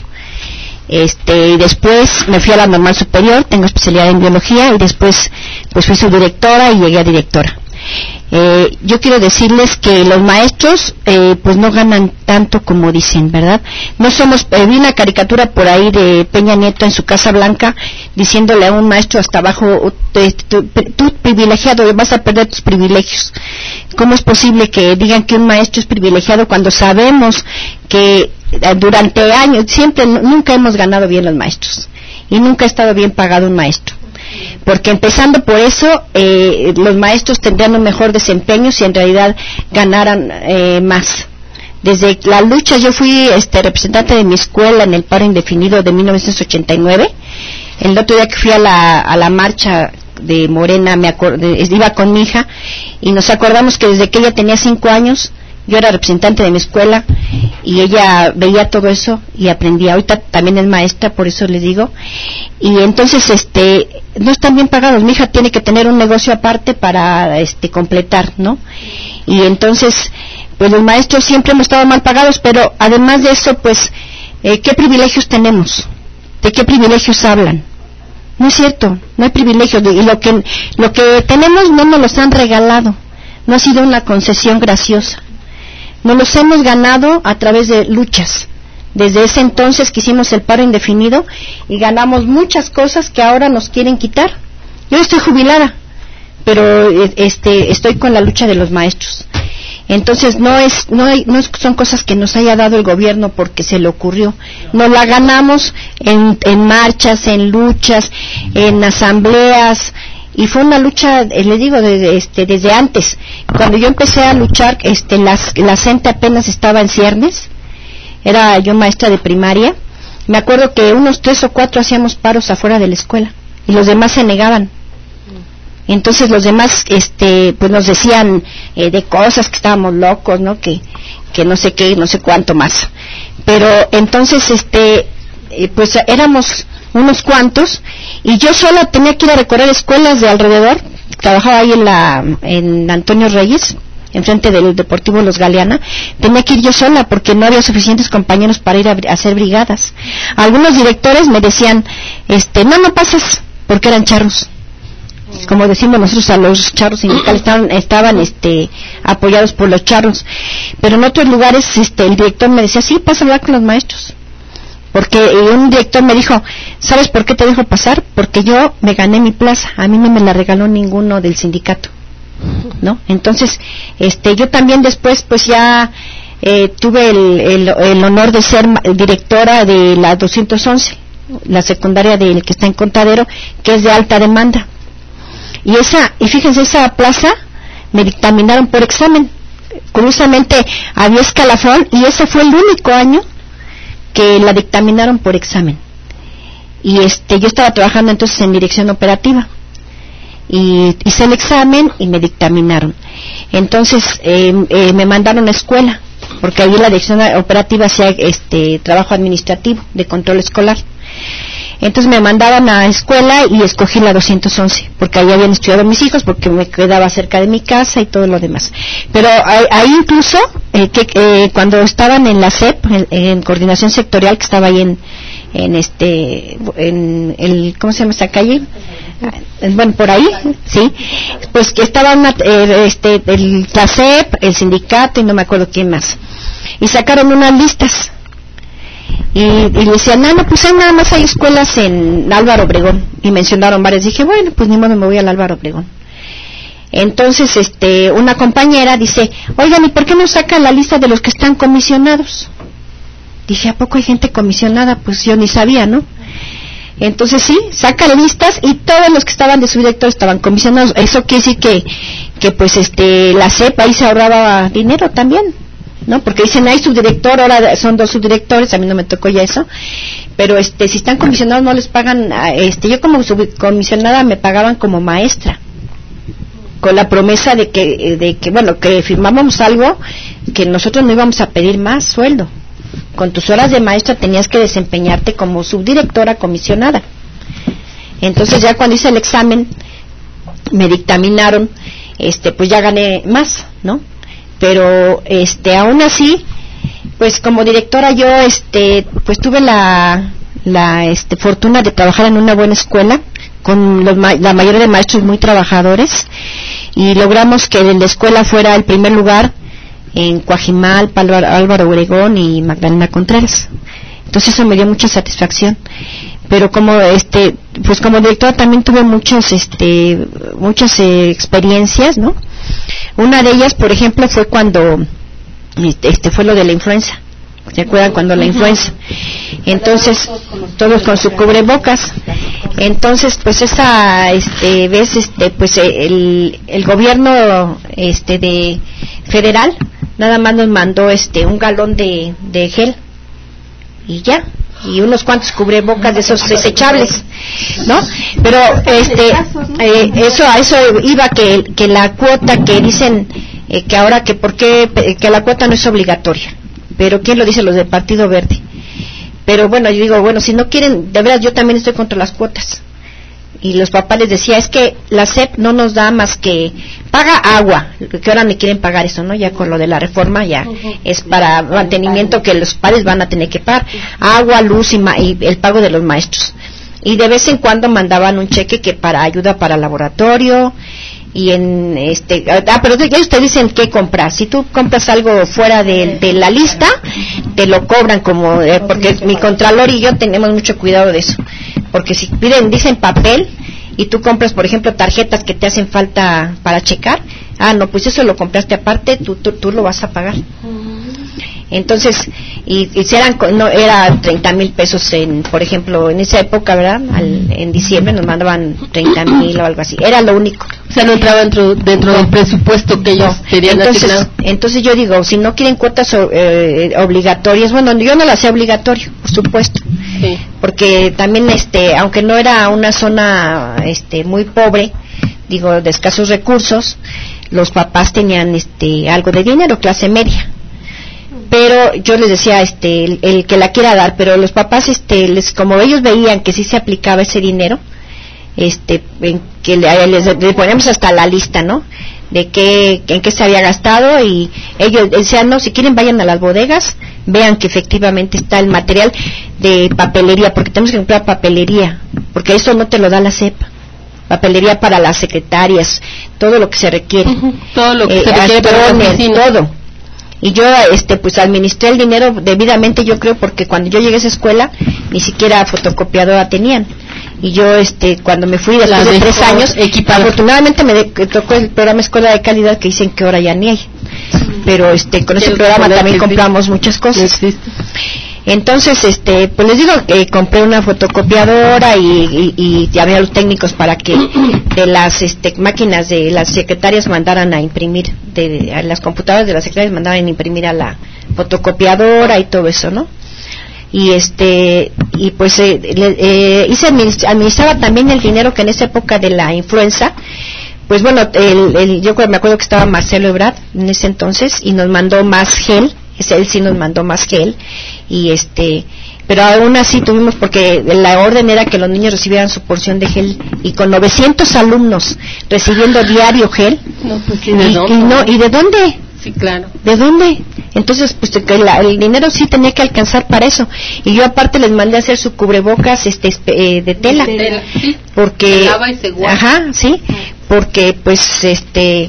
este y después me fui a la Normal Superior, tengo especialidad en biología, y después pues fui subdirectora y llegué a directora. Eh, yo quiero decirles que los maestros eh, pues no ganan tanto como dicen, ¿verdad? No somos, eh, vi una caricatura por ahí de Peña Nieto en su Casa Blanca diciéndole a un maestro hasta abajo, tú, tú privilegiado, vas a perder tus privilegios. ¿Cómo es posible que digan que un maestro es privilegiado cuando sabemos que durante años, siempre, nunca hemos ganado bien los maestros y nunca ha estado bien pagado un maestro? Porque empezando por eso, eh, los maestros tendrían un mejor desempeño si en realidad ganaran eh, más. Desde la lucha, yo fui este, representante de mi escuela en el paro indefinido de mil novecientos ochenta y nueve. El otro día que fui a la, a la marcha de Morena, me acordé, iba con mi hija, y nos acordamos que desde que ella tenía cinco años, yo era representante de mi escuela, y ella veía todo eso y aprendía. Ahorita también es maestra, por eso les digo. Y entonces, este, no están bien pagados. Mi hija tiene que tener un negocio aparte para, este, completar, ¿no? Y entonces, pues los maestros siempre hemos estado mal pagados, pero además de eso, pues, eh, ¿qué privilegios tenemos? ¿De qué privilegios hablan? No es cierto, no hay privilegios, y lo que lo que tenemos no nos los han regalado, no ha sido una concesión graciosa, nos los hemos ganado a través de luchas. Desde ese entonces que hicimos el paro indefinido y ganamos muchas cosas que ahora nos quieren quitar. Yo estoy jubilada, pero este estoy con la lucha de los maestros. Entonces no es no hay, no son cosas que nos haya dado el gobierno porque se le ocurrió. Nos la ganamos en, en marchas, en luchas, en asambleas, y fue una lucha, eh, le digo, desde, este, desde antes. Cuando yo empecé a luchar, este, las, la gente apenas estaba en ciernes. Era yo maestra de primaria. Me acuerdo que unos tres o cuatro hacíamos paros afuera de la escuela y los demás se negaban. Entonces los demás, este, pues nos decían eh, de cosas que estábamos locos, ¿no? Que, que no sé qué, no sé cuánto más. Pero entonces, este, eh, pues éramos unos cuantos y yo sola tenía que ir a recorrer escuelas de alrededor. Trabajaba ahí en la, en Antonio Reyes, enfrente del Deportivo Los Galeana. Tenía que ir yo sola porque no había suficientes compañeros para ir a, a hacer brigadas. Algunos directores me decían, este, no, no pases, porque eran charros. Como decimos nosotros, a los charros sindicales estaban, estaban este, apoyados por los charros, pero en otros lugares este, el director me decía, sí, pasa a hablar con los maestros, porque un director me dijo, ¿sabes por qué te dejo pasar? Porque yo me gané mi plaza, a mí no me la regaló ninguno del sindicato, ¿no? Entonces, este, yo también después, pues ya eh, tuve el, el, el honor de ser directora de la doscientos once, la secundaria del que está en Contadero, que es de alta demanda. Y esa, y fíjense, esa plaza me dictaminaron por examen. Curiosamente había escalafón y ese fue el único año que la dictaminaron por examen. Y este, yo estaba trabajando entonces en dirección operativa. Y hice el examen y me dictaminaron. Entonces eh, eh, me mandaron a escuela, porque ahí en la dirección operativa hacía este trabajo administrativo de control escolar. Entonces me mandaban a escuela y escogí la doscientos once, porque ahí habían estudiado mis hijos, porque me quedaba cerca de mi casa y todo lo demás. Pero ahí, ahí incluso, eh, que, eh, cuando estaban en la C E P, en, en coordinación sectorial, que estaba ahí en, en este, en el, ¿cómo se llama esta calle? Bueno, por ahí, sí, pues que estaba una, eh, este, el, la C E P, el sindicato y no me acuerdo quién más. Y sacaron unas listas. Y, y le decían, no, no, pues hay nada más hay escuelas en Álvaro Obregón, y mencionaron varias. Dije, bueno, pues ni modo, me voy al Álvaro Obregón. Entonces, este, una compañera dice, oigan, ¿y por qué no saca la lista de los que están comisionados? Dije, ¿a poco hay gente comisionada? Pues yo ni sabía, ¿no? Entonces sí, saca listas y todos los que estaban de subdirector estaban comisionados. Eso quiere decir que, que pues este, la C E P ahí se ahorraba dinero también, ¿no? Porque dicen, hay subdirector, ahora son dos subdirectores, a mí no me tocó ya eso, pero este, si están comisionados no les pagan, este, yo como subcomisionada me pagaban como maestra, con la promesa de que, de que, bueno, que firmábamos algo, que nosotros no íbamos a pedir más sueldo. Con tus horas de maestra tenías que desempeñarte como subdirectora comisionada. Entonces ya cuando hice el examen, me dictaminaron, este, pues ya gané más, ¿no? Pero este aún así, pues como directora yo este pues tuve la la este fortuna de trabajar en una buena escuela con los, la mayoría de maestros muy trabajadores, y logramos que la escuela fuera el primer lugar en Coajimalpa, Álvaro Obregón y Magdalena Contreras. Entonces eso me dio mucha satisfacción. Pero como este pues como directora también tuve muchas este muchas eh, experiencias, ¿no? Una de ellas, por ejemplo, fue cuando este fue lo de la influenza. ¿Se acuerdan cuando la influenza? Entonces, todos con su cubrebocas. Entonces, pues esa este vez este pues el el gobierno este de federal nada más nos mandó este un galón de de gel y ya, y unos cuantos cubrebocas de esos desechables, ¿no? Pero este eh, eso a eso iba, que que la cuota que dicen eh, que ahora que por qué que la cuota no es obligatoria, pero quién lo dice, los del Partido Verde. Pero bueno, yo digo, bueno, si no quieren, de verdad yo también estoy contra las cuotas. Y los papás les decía, es que la C E P no nos da más que paga agua, que ahora me quieren pagar eso, ¿no? Ya con lo de la reforma ya uh-huh. es para mantenimiento que los padres van a tener que pagar, agua, luz y, ma y el pago de los maestros. y de vez en cuando mandaban un cheque que para ayuda para laboratorio y en este ah pero ya ustedes dicen qué comprar. Si tú compras algo fuera de, de la lista te lo cobran como eh, porque mi contralor y yo tenemos mucho cuidado de eso, porque si piden dicen papel y tú compras por ejemplo tarjetas que te hacen falta para checar, ah no, pues eso lo compraste aparte, tú tú, tú lo vas a pagar. Entonces, y, y si eran, no, era treinta mil pesos, en, por ejemplo, en esa época, ¿verdad? Al, en diciembre nos mandaban treinta mil o algo así. Era lo único. O sea, no entraba dentro, dentro no. del presupuesto que ellos no. tenían entonces, asignado. Entonces yo digo, si no quieren cuotas eh, obligatorias, bueno, yo no las hacía obligatorio, por supuesto. Sí. Porque también, este, aunque no era una zona este, muy pobre, digo, de escasos recursos, los papás tenían este, algo de dinero, clase media. Pero yo les decía este el, el que la quiera dar, pero los papás este les como ellos veían que sí se aplicaba ese dinero, este en que le, les, le ponemos hasta la lista, ¿no? De qué en qué se había gastado, y ellos decían, no, si quieren vayan a las bodegas, vean que efectivamente está el material de papelería, porque tenemos que comprar papelería, porque eso no te lo da la C E P. Papelería para las secretarias, todo lo que se requiere. Uh-huh. Todo lo que eh, se requiere para la oficina. Todo. Y yo este pues administré el dinero debidamente, yo creo, porque cuando yo llegué a esa escuela ni siquiera fotocopiadora tenían, y yo este cuando me fui después de tres años equipado. Afortunadamente me de, tocó el programa Escuela de Calidad, que dicen que ahora ya ni hay, pero este con ese programa también compramos muchas cosas. Entonces, este, pues les digo que eh, compré una fotocopiadora y, y, y había los técnicos para que de las este, máquinas de las secretarias mandaran a imprimir, de, de a las computadoras de las secretarias mandaran a imprimir a la fotocopiadora y todo eso, ¿no? Y este, y pues eh, eh, hice administraba también el dinero que en esa época de la influenza, pues bueno, el, el, yo me acuerdo que estaba Marcelo Ebrard en ese entonces y nos mandó más gel. Ese, él sí nos mandó más gel, y este pero aún así tuvimos, porque la orden era que los niños recibieran su porción de gel, y con novecientos alumnos recibiendo diario gel, no, pues, ¿y, ¿de y, y, no, ¿y de dónde? Sí, claro. ¿De dónde? Entonces, pues que la, el dinero sí tenía que alcanzar para eso, y yo aparte les mandé a hacer su cubrebocas este eh, de tela, de tela. Sí. Porque se lava y se guarda. Ajá, sí, porque pues este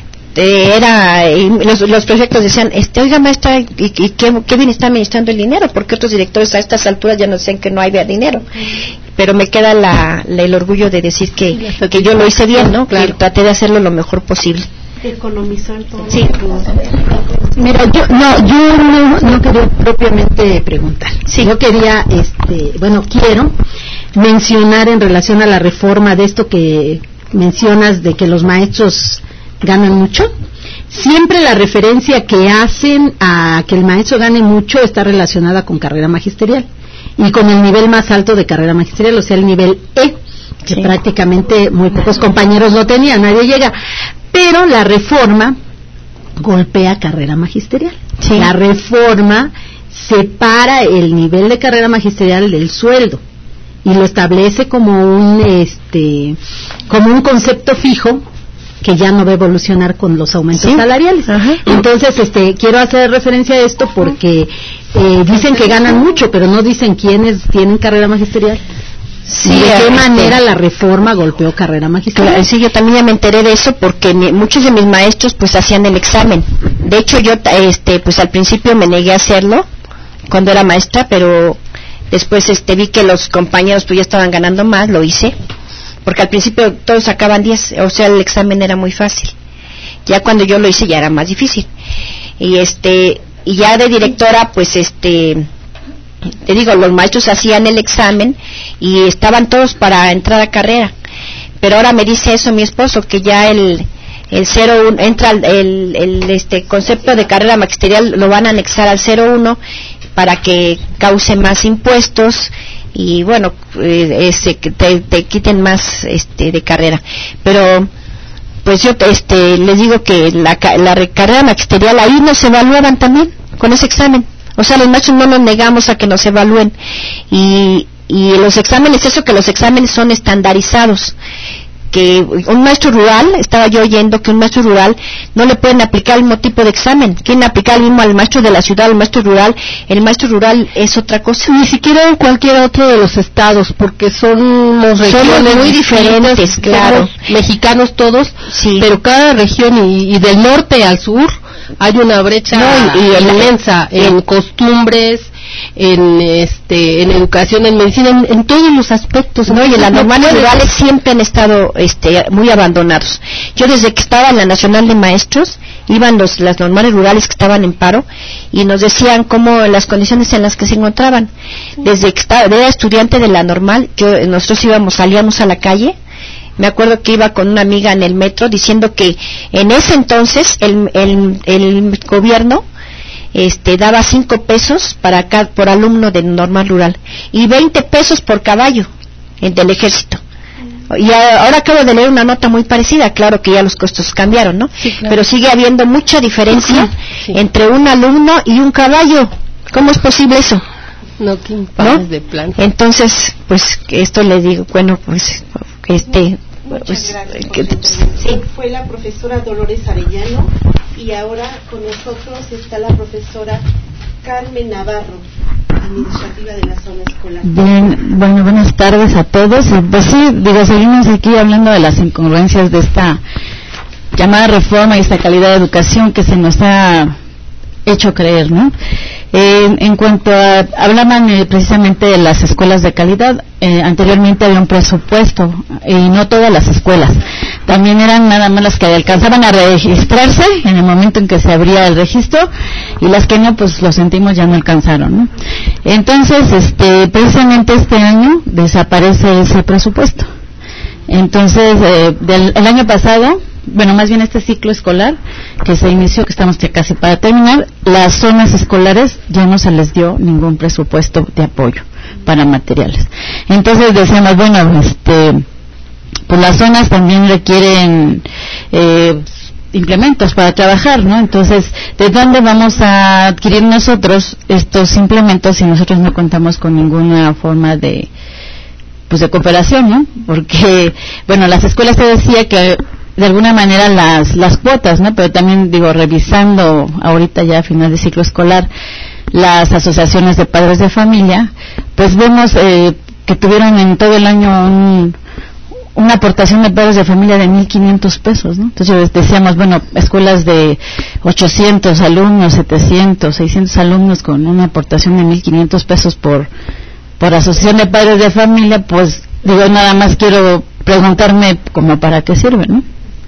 era y los, los proyectos decían este oiga maestra, y, y qué, qué bien está administrando el dinero, porque otros directores a estas alturas ya no dicen que no hay dinero, pero me queda la, la, el orgullo de decir que, que yo lo hice bien, ¿no? Claro. Que traté de hacerlo lo mejor posible. Economizar todo. Sí. Mira, yo no, yo no, no quería propiamente preguntar. Sí. Yo quería, este, bueno, quiero mencionar en relación a la reforma de esto que mencionas de que los maestros ganan mucho. Siempre la referencia que hacen a que el maestro gane mucho está relacionada con carrera magisterial y con el nivel más alto de carrera magisterial, o sea, el nivel E, que sí. prácticamente muy pocos compañeros lo tenían, nadie llega. Pero la reforma golpea carrera magisterial. Sí. La reforma separa el nivel de carrera magisterial del sueldo y lo establece como un este como un concepto fijo que ya no va a evolucionar con los aumentos ¿Sí? salariales. Ajá. Entonces, este, quiero hacer referencia a esto porque eh, dicen que ganan mucho, pero no dicen quiénes tienen carrera magisterial. Sí, ¿de qué este, manera la reforma golpeó carrera magisterial? Sí, yo también ya me enteré de eso porque mi, muchos de mis maestros pues hacían el examen. De hecho, yo este pues al principio me negué a hacerlo cuando era maestra, pero después este vi que los compañeros pues ya estaban ganando más, lo hice. Porque al principio todos sacaban diez, o sea, el examen era muy fácil. Ya cuando yo lo hice ya era más difícil. Y este y ya de directora, pues este te digo, los maestros hacían el examen y estaban todos para entrar a carrera. Pero ahora me dice eso mi esposo, que ya el el cero uno entra el, el, el este concepto de carrera magisterial lo van a anexar al cero uno para que cause más impuestos y bueno, eh, este, que te, te quiten más este de carrera. Pero pues yo este les digo que la, la carrera magisterial ahí nos evaluaban también con ese examen. O sea, los maestros no nos negamos a que nos evalúen, y y los exámenes, eso que los exámenes son estandarizados, que un maestro rural, estaba yo oyendo que un maestro rural no le pueden aplicar el mismo tipo de examen, quieren aplicar el mismo al maestro de la ciudad, al maestro rural, el maestro rural es otra cosa. Ni siquiera en cualquier otro de los estados, porque somos regiones Somos muy diferentes, claro. Mexicanos todos, sí. Pero cada región y, y del norte al sur hay una brecha no, y, y inmensa en, en costumbres, en este en educación, en medicina, en, en todos los aspectos. No, y en las normales rurales siempre han estado este muy abandonados. Yo desde que estaba en la Nacional de Maestros, iban los las normales rurales que estaban en paro y nos decían cómo las condiciones en las que se encontraban. Desde que estaba, era estudiante de la normal, yo nosotros íbamos, salíamos a la calle. Me acuerdo que iba con una amiga en el metro diciendo que en ese entonces el el, el gobierno este daba cinco pesos para cada, por alumno de normal rural y veinte pesos por caballo en del ejército. Y ahora acabo de leer una nota muy parecida, claro que ya los costos cambiaron, ¿no? Sí, claro. Pero sigue habiendo mucha diferencia sí. entre un alumno y un caballo. ¿Cómo es posible eso? No, qué impares de plan. Entonces, pues esto le digo, bueno, pues este Muchas pues, gracias. que, sí. Fue la profesora Dolores Arellano y ahora con nosotros está la profesora Carmen Navarro, administrativa de la zona escolar. Bien, bueno, buenas tardes a todos. Pues sí, digo, seguimos aquí hablando de las incongruencias de esta llamada reforma y esta calidad de educación que se nos ha hecho creer, ¿no? Eh, en cuanto a, hablaban eh, precisamente de las escuelas de calidad, eh, anteriormente había un presupuesto y no todas las escuelas, también eran nada más las que alcanzaban a registrarse en el momento en que se abría el registro y las que no, pues lo sentimos, ya no alcanzaron, ¿no? Entonces, este, precisamente este año desaparece ese presupuesto. Entonces, eh, del el año pasado, bueno, más bien este ciclo escolar que se inició, que estamos ya casi para terminar, las zonas escolares ya no se les dio ningún presupuesto de apoyo para materiales. Entonces decíamos, bueno, este, pues las zonas también requieren eh, implementos para trabajar, ¿no? Entonces, ¿de dónde vamos a adquirir nosotros estos implementos si nosotros no contamos con ninguna forma de, pues de cooperación, ¿no? Porque, bueno, las escuelas, te decía que de alguna manera las las cuotas, ¿no? Pero también, digo, revisando ahorita ya a final de ciclo escolar las asociaciones de padres de familia, pues vemos eh, que tuvieron en todo el año un, una aportación de padres de familia de mil quinientos pesos, ¿no? Entonces decíamos, bueno, escuelas de ochocientos alumnos, setecientos, seiscientos alumnos con una aportación de mil quinientos pesos por por asociación de padres de familia, pues digo, nada más quiero preguntarme como para qué sirve, ¿no?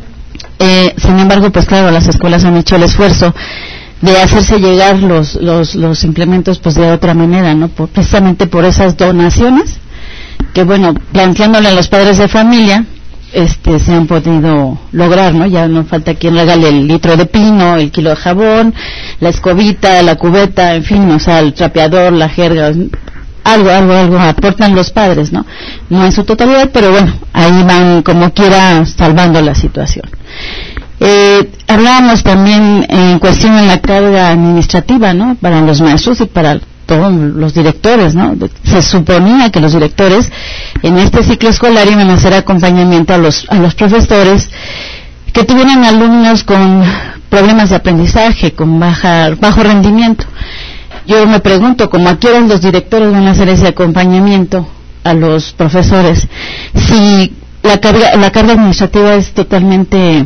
Eh, sin embargo, pues claro, las escuelas han hecho el esfuerzo de hacerse llegar los los los implementos pues de otra manera, ¿no? Por, precisamente por esas donaciones que, bueno, planteándole a los padres de familia, este se han podido lograr, ¿no? Ya no falta quien regale el litro de pino, el kilo de jabón, la escobita, la cubeta, en fin, o sea, el trapeador, la jerga, algo, algo, algo aportan los padres, ¿no? No en su totalidad, pero bueno, ahí van como quiera salvando la situación. Eh, hablábamos también en cuestión de la carga administrativa, ¿no? Para los maestros y para todos los directores, ¿no? Se suponía que los directores en este ciclo escolar iban a hacer acompañamiento a los, a los profesores que tuvieran alumnos con problemas de aprendizaje, con baja, bajo rendimiento. Yo me pregunto, ¿cómo a qué hora los directores van a hacer ese acompañamiento a los profesores si la carga, la carga administrativa es totalmente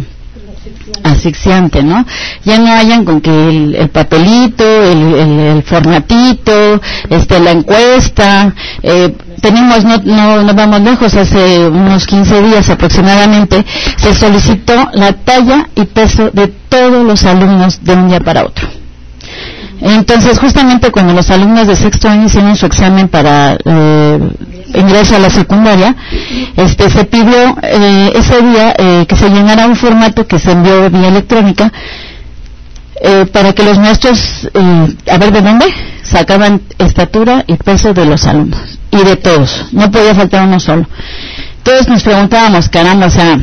asfixiante, ¿no? Ya no hayan con que el, el papelito, el, el, el formatito, este, la encuesta, eh, tenemos, no, no, no vamos lejos, hace unos quince días aproximadamente, se solicitó la talla y peso de todos los alumnos de un día para otro. Entonces, justamente cuando los alumnos de sexto año hicieron su examen para eh, ingreso a la secundaria, este se pidió eh, ese día eh, que se llenara un formato que se envió vía electrónica eh, para que los maestros, eh, a ver de dónde, sacaban estatura y peso de los alumnos, y de todos, no podía faltar uno solo. Todos nos preguntábamos, caramba, o sea,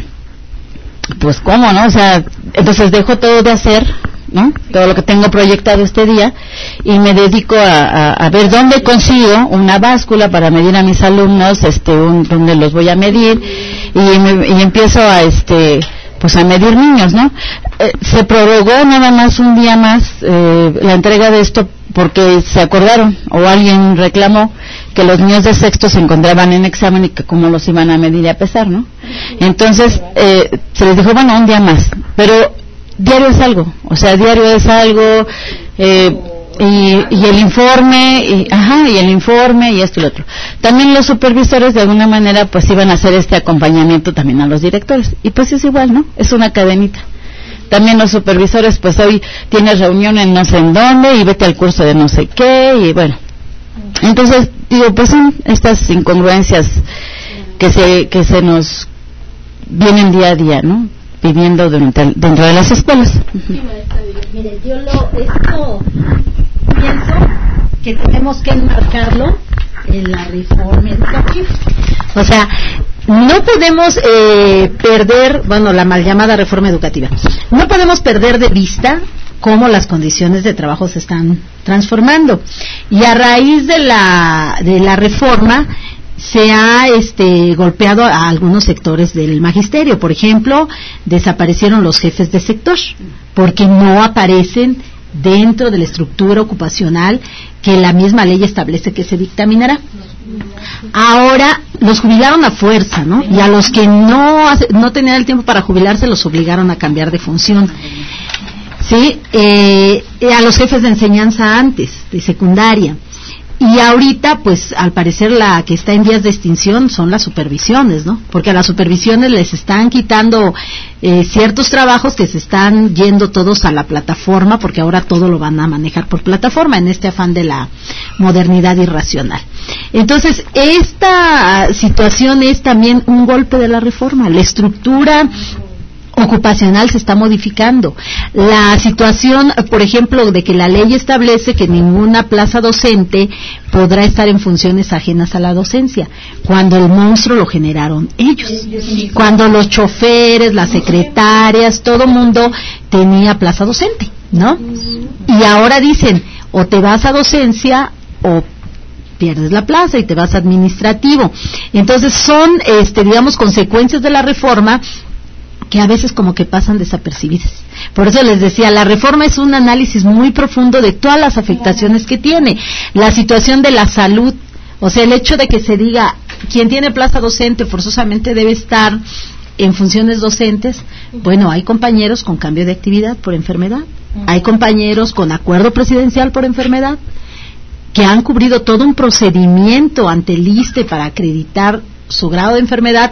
pues cómo, ¿no? O sea, entonces dejo todo de hacer, ¿no? Todo lo que tengo proyectado este día y me dedico a, a, a ver dónde consigo una báscula para medir a mis alumnos, este, un, dónde los voy a medir, y, me, y empiezo a este pues a medir niños, ¿no? Eh, se prorrogó nada más un día más eh, la entrega de esto porque se acordaron o alguien reclamó que los niños de sexto se encontraban en examen y que cómo los iban a medir y a pesar, ¿no? Entonces eh, se les dijo, bueno, un día más, pero diario es algo, o sea, diario es algo, eh, y, y el informe, y, ajá, y el informe y esto y lo otro. También los supervisores de alguna manera pues iban a hacer este acompañamiento también a los directores, y pues es igual, ¿no? Es una cadenita. También los supervisores pues hoy tienes reunión en no sé en dónde y vete al curso de no sé qué, y bueno. Entonces, digo, pues son estas incongruencias que se, que se nos vienen día a día, ¿no? Viviendo dentro, dentro de las escuelas. Sí, maestra, mire, yo lo, esto pienso que tenemos que enmarcarlo en la reforma educativa. O sea, no podemos eh, perder, bueno, la mal llamada reforma educativa, no podemos perder de vista cómo las condiciones de trabajo se están transformando. Y a raíz de la, de la reforma, se ha este, golpeado a algunos sectores del magisterio. Por ejemplo, desaparecieron los jefes de sector porque no aparecen dentro de la estructura ocupacional que la misma ley establece que se dictaminará. Ahora los jubilaron a fuerza, ¿no? Y a los que no, no tenían el tiempo para jubilarse los obligaron a cambiar de función. Sí, eh, a los jefes de enseñanza antes, de secundaria. Y ahorita, pues, al parecer la que está en vías de extinción son las supervisiones, ¿no? Porque a las supervisiones les están quitando eh, ciertos trabajos que se están yendo todos a la plataforma, porque ahora todo lo van a manejar por plataforma en este afán de la modernidad irracional. Entonces, esta situación es también un golpe de la reforma. La estructura ocupacional se está modificando. La situación, por ejemplo, de que la ley establece que ninguna plaza docente podrá estar en funciones ajenas a la docencia, cuando el monstruo lo generaron ellos. Cuando los choferes, las secretarias, todo mundo tenía plaza docente, ¿no? Y ahora dicen, o te vas a docencia o pierdes la plaza y te vas a administrativo. Entonces son, este, digamos, consecuencias de la reforma que a veces como que pasan desapercibidas. Por eso les decía, la reforma es un análisis muy profundo de todas las afectaciones que tiene. La situación de la salud, o sea, el hecho de que se diga, quien tiene plaza docente forzosamente debe estar en funciones docentes. Bueno, hay compañeros con cambio de actividad por enfermedad, hay compañeros con acuerdo presidencial por enfermedad, que han cubrido todo un procedimiento ante el I S S S T E para acreditar su grado de enfermedad,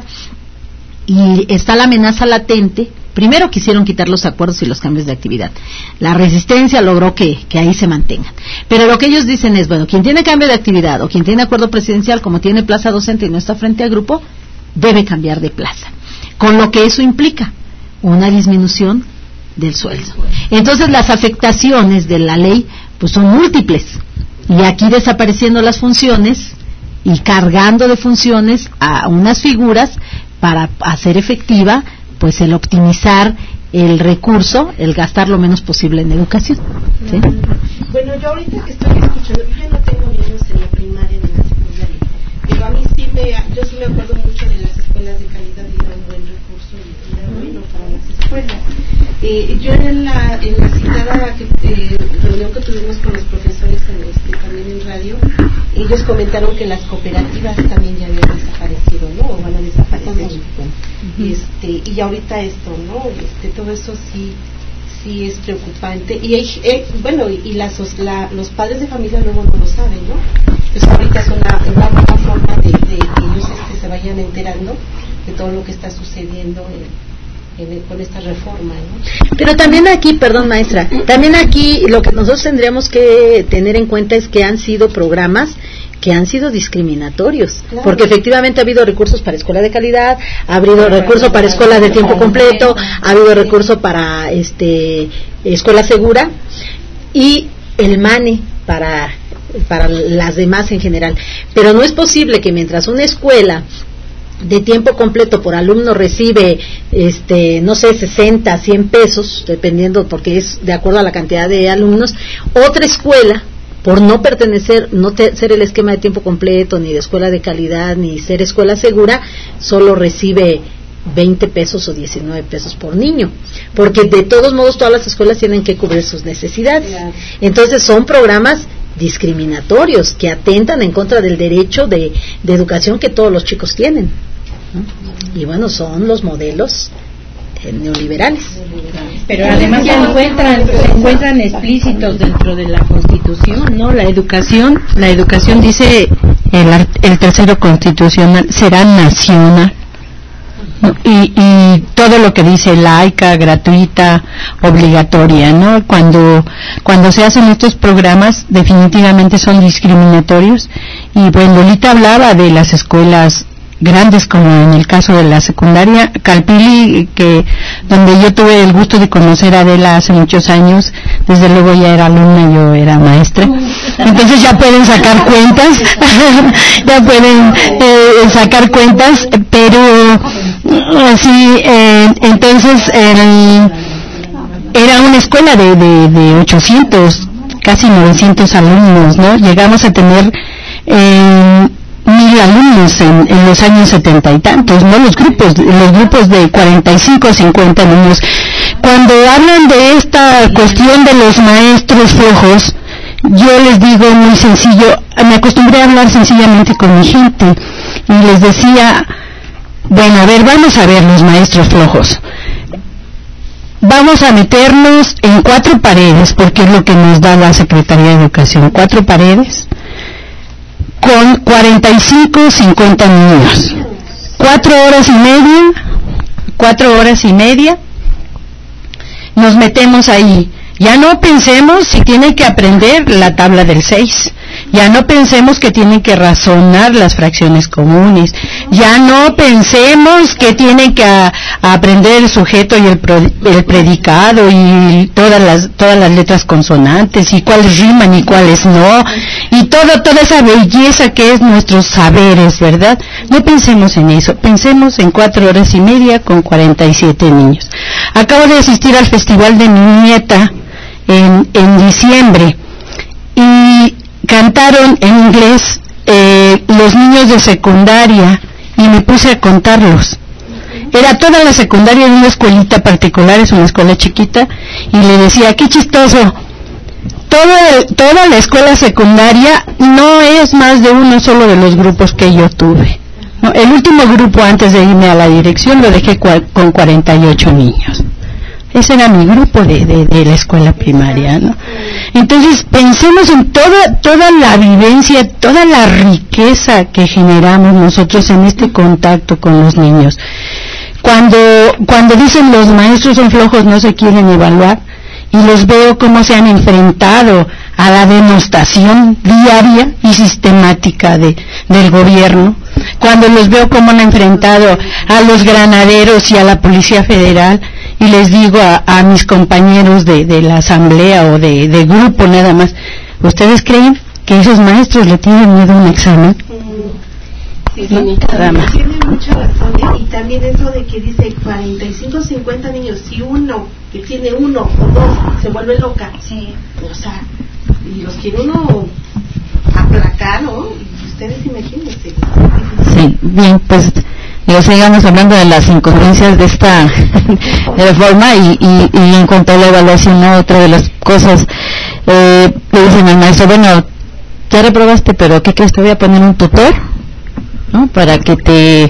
y está la amenaza latente. Primero quisieron quitar los acuerdos y los cambios de actividad. La resistencia logró que, que ahí se mantengan. Pero lo que ellos dicen es, bueno, quien tiene cambio de actividad o quien tiene acuerdo presidencial, como tiene plaza docente y no está frente a grupo, debe cambiar de plaza. Con lo que eso implica una disminución del sueldo. Entonces las afectaciones de la ley pues son múltiples. Y aquí desapareciendo las funciones y cargando de funciones a unas figuras para hacer efectiva pues el optimizar el recurso, el gastar lo menos posible en educación. ¿Sí? Bueno, yo ahorita que estoy escuchando, yo no tengo niños en la primaria ni en la secundaria, pero a mí sí me, yo sí me acuerdo mucho de las escuelas de calidad y era un buen recurso y era bueno para las escuelas. Eh, yo en la, en la citada que, eh, reunión que tuvimos con los profesores en este, también en radio, ellos comentaron que las cooperativas también ya habían desaparecido, ¿no? O van a desaparecer. Uh-huh. Este, y ahorita esto, ¿no? Este, todo eso sí sí es preocupante. Y hay, eh, bueno, y las, la, los padres de familia luego no lo saben, ¿no? Pues ahorita es una, una buena forma de, de que ellos este, se vayan enterando de todo lo que está sucediendo en, En, con esta reforma, ¿no? Pero también aquí, perdón maestra, también aquí lo que nosotros tendríamos que tener en cuenta es que han sido programas que han sido discriminatorios, claro. Porque efectivamente ha habido recursos para escuela de calidad, ha habido recursos para escuela de tiempo completo, ha habido recursos para este escuela segura y el MANE para para las demás en general. Pero no es posible que mientras una escuela de tiempo completo por alumno recibe este no sé sesenta, cien pesos dependiendo porque es de acuerdo a la cantidad de alumnos, otra escuela por no pertenecer, no te, ser el esquema de tiempo completo, ni de escuela de calidad, ni ser escuela segura, solo recibe veinte pesos o diecinueve pesos por niño, porque de todos modos todas las escuelas tienen que cubrir sus necesidades. Claro. Entonces son programas discriminatorios que atentan en contra del derecho de, de educación que todos los chicos tienen, ¿no? Y bueno, son los modelos eh, neoliberales. Pero además se encuentran, se encuentran explícitos dentro de la Constitución, ¿no? La educación, la educación dice el, el tercero constitucional será nacional. Y, y todo lo que dice laica, gratuita, obligatoria, ¿no? Cuando cuando se hacen estos programas definitivamente son discriminatorios. Y bueno, Lolita hablaba de las escuelas grandes, como en el caso de la secundaria Calpili, que donde yo tuve el gusto de conocer a Adela hace muchos años. Desde luego ya era alumna, yo era maestra, entonces ya pueden sacar cuentas ya pueden eh, sacar cuentas, pero sí, eh, entonces el, era una escuela de, de, de ochocientos, casi novecientos alumnos, ¿no? Llegamos a tener eh, mil alumnos en, en los años setenta y tantos, no los grupos, los grupos de cuarenta y cinco, cincuenta niños. Cuando hablan de esta cuestión de los maestros flojos, yo les digo muy sencillo, me acostumbré a hablar sencillamente con mi gente y les decía, bueno, a ver, vamos a ver los maestros flojos. Vamos a meternos en cuatro paredes, porque es lo que nos da la Secretaría de Educación, cuatro paredes, con cuarenta y cinco, cincuenta niños, cuatro horas y media, cuatro horas y media, nos metemos ahí. Ya no pensemos si tienen que aprender la tabla del seis, ya no pensemos que tienen que razonar las fracciones comunes, ya no pensemos que tienen que a, a aprender el sujeto y el, pro, el predicado y todas las todas las letras consonantes y cuáles riman y cuáles no, y todo, toda esa belleza que es nuestros saberes, ¿verdad? No pensemos en eso, pensemos en cuatro horas y media con cuarenta y siete niños. Acabo de asistir al festival de mi nieta en, en diciembre y cantaron en inglés eh, los niños de secundaria y me puse a contarlos. Era toda la secundaria de una escuelita particular, es una escuela chiquita, y le decía, qué chistoso, toda, el, toda la escuela secundaria no es más de uno solo de los grupos que yo tuve. No, el último grupo antes de irme a la dirección lo dejé cua- con cuarenta y ocho niños. Ese era mi grupo de, de, de la escuela primaria, ¿no? Entonces pensemos en toda toda la vivencia, toda la riqueza que generamos nosotros en este contacto con los niños. Cuando cuando dicen los maestros son flojos, no se quieren evaluar, y los veo cómo se han enfrentado a la denostación diaria y sistemática de del gobierno. Cuando los veo cómo han enfrentado a los granaderos y a la Policía Federal, y les digo a, a mis compañeros de, de la asamblea o de, de grupo nada más, ¿ustedes creen que esos maestros le tienen miedo a un examen? Sí, sí, nada más. Tiene mucha razón, ¿eh? Y también eso de que dice cuarenta y cinco, cincuenta niños, si uno que tiene uno o dos se vuelve loca, sí, o sea, y los quiere uno aplacar, ¿no? Ustedes imagínense. Sí, bien, pues lo sigamos hablando de las incongruencias de esta reforma y, y, y en cuanto a la evaluación, ¿no? Otra de las cosas, eh, le dicen al maestro, bueno, ya reprobaste, pero ¿qué crees? Te voy a poner un tutor, ¿no? Para que te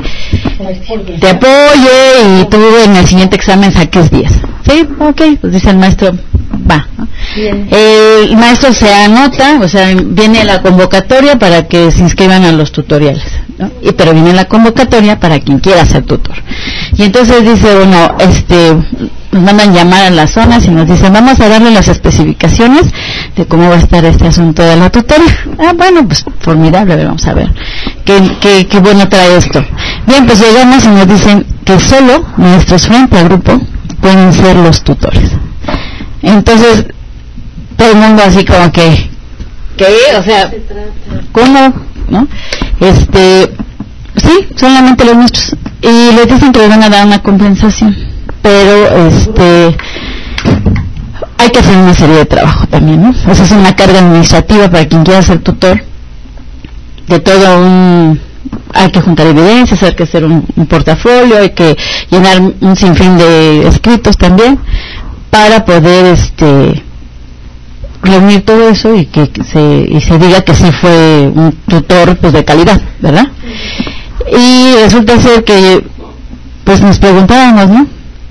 te apoye y tú en el siguiente examen saques diez. Sí, ok, pues dice el maestro, va, ¿no? Eh, el maestro se anota, o sea, viene la convocatoria para que se inscriban a los tutoriales, ¿no? Y, pero viene la convocatoria para quien quiera ser tutor. Y entonces dice, bueno, este, nos mandan llamar a las zonas y nos dicen, vamos a darle las especificaciones de cómo va a estar este asunto de la tutoría. Ah, bueno, pues formidable, a ver, vamos a ver qué, qué, qué bueno trae esto. Bien, pues llegamos y nos dicen que solo nuestros frente al grupo pueden ser los tutores. Entonces, todo el mundo así como que, ¿qué? O sea, ¿cómo? ¿No? Este, sí, solamente los nuestros. Y les dicen que les van a dar una compensación. Pero, este, hay que hacer una serie de trabajo también, ¿no? O sea, es una carga administrativa para quien quiera ser tutor, de todo un... hay que juntar evidencias, hay que hacer un, un portafolio, hay que llenar un sinfín de escritos también, para poder este reunir todo eso y que se y se diga que sí fue un tutor pues de calidad, ¿verdad? Y resulta ser que pues nos preguntábamos, ¿no?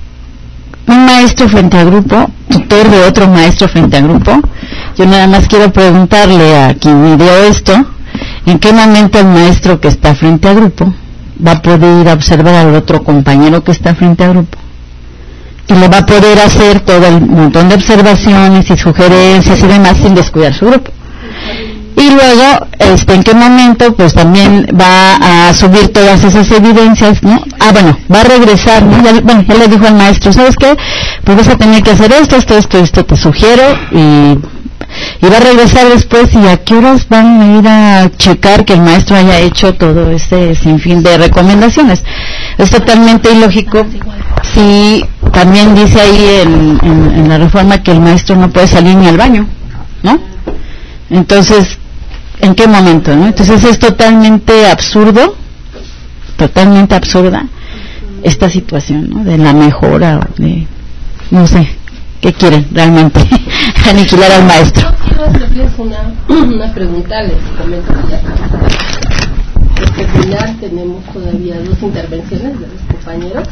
Un maestro frente a grupo, tutor de otro maestro frente a grupo. Yo nada más quiero preguntarle a quien me dio esto, ¿en qué momento el maestro que está frente a grupo va a poder ir a observar al otro compañero que está frente a grupo? Y le va a poder hacer todo el montón de observaciones y sugerencias y demás sin descuidar su grupo. Y luego, este, ¿en qué momento? Pues también va a subir todas esas evidencias, ¿no? Ah, bueno, va a regresar, ¿no? Ya, bueno, ya le dijo al maestro, ¿sabes qué? Pues vas a tener que hacer esto, esto, esto, esto te sugiero, y, y va a regresar después, y a qué horas van a ir a checar que el maestro haya hecho todo ese sinfín de recomendaciones. Es totalmente ilógico. Si también dice ahí en, en, en la reforma que el maestro no puede salir ni al baño, ¿no? Entonces, ¿en qué momento, no? Entonces es totalmente absurdo, totalmente absurda esta situación, ¿no? De la mejora, de, no sé, ¿qué quieren realmente? Aniquilar al maestro. Quiero hacerles una, una pregunta, les comento que ya para terminar tenemos todavía dos intervenciones de los compañeros.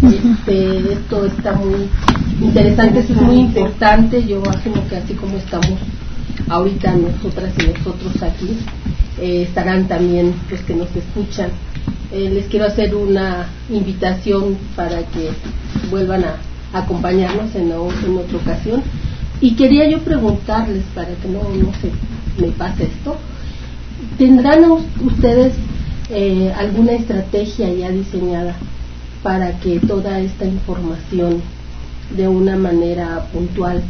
Este, esto está muy interesante, es muy importante. Yo asumo que así como estamos ahorita nosotras y nosotros aquí, eh, estarán también los que nos escuchan. Eh, les quiero hacer una invitación para que vuelvan a acompañarnos en, en otra ocasión. Y quería yo preguntarles, para que no, no se me pase esto, ¿tendrán ustedes eh, alguna estrategia ya diseñada para que toda esta información de una manera puntual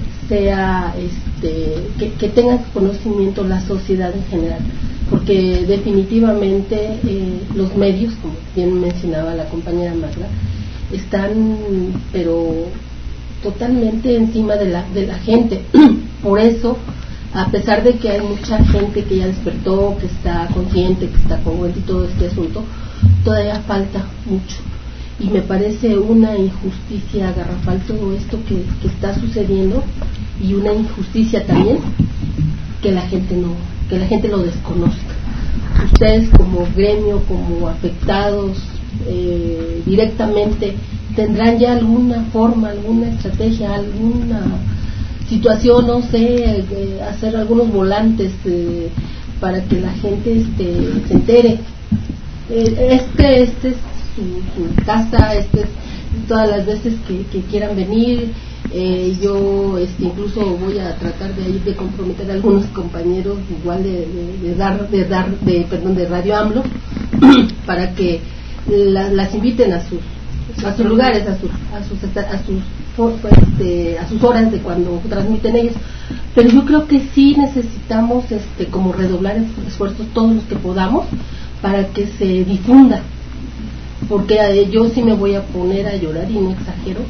sea, este, que, que tenga conocimiento la sociedad en general? Porque definitivamente eh, los medios, como bien mencionaba la compañera Magda, están pero totalmente encima de la, de la gente. Por eso, a pesar de que hay mucha gente que ya despertó, que está consciente, que está congruente y todo este asunto, todavía falta mucho. Y me parece una injusticia garrafal todo esto que, que está sucediendo, y una injusticia también que la gente no, que la gente lo desconozca. Ustedes como gremio, como afectados eh, directamente, ¿tendrán ya alguna forma, alguna estrategia, alguna situación, no sé, eh, hacer algunos volantes eh, para que la gente este, se entere? Eh, este, este es su, su casa, este es todas las veces que, que quieran venir. Eh, yo este, incluso voy a tratar de ir de comprometer a algunos compañeros igual de, de, de dar de dar de perdón de Radio AMLO para que la, las inviten a sus a sus lugares, a sus a sus a sus este, a sus horas de cuando transmiten ellos. Pero yo creo que sí necesitamos este como redoblar esfuerzos todos los que podamos para que se difunda, porque eh, yo sí me voy a poner a llorar y no exagero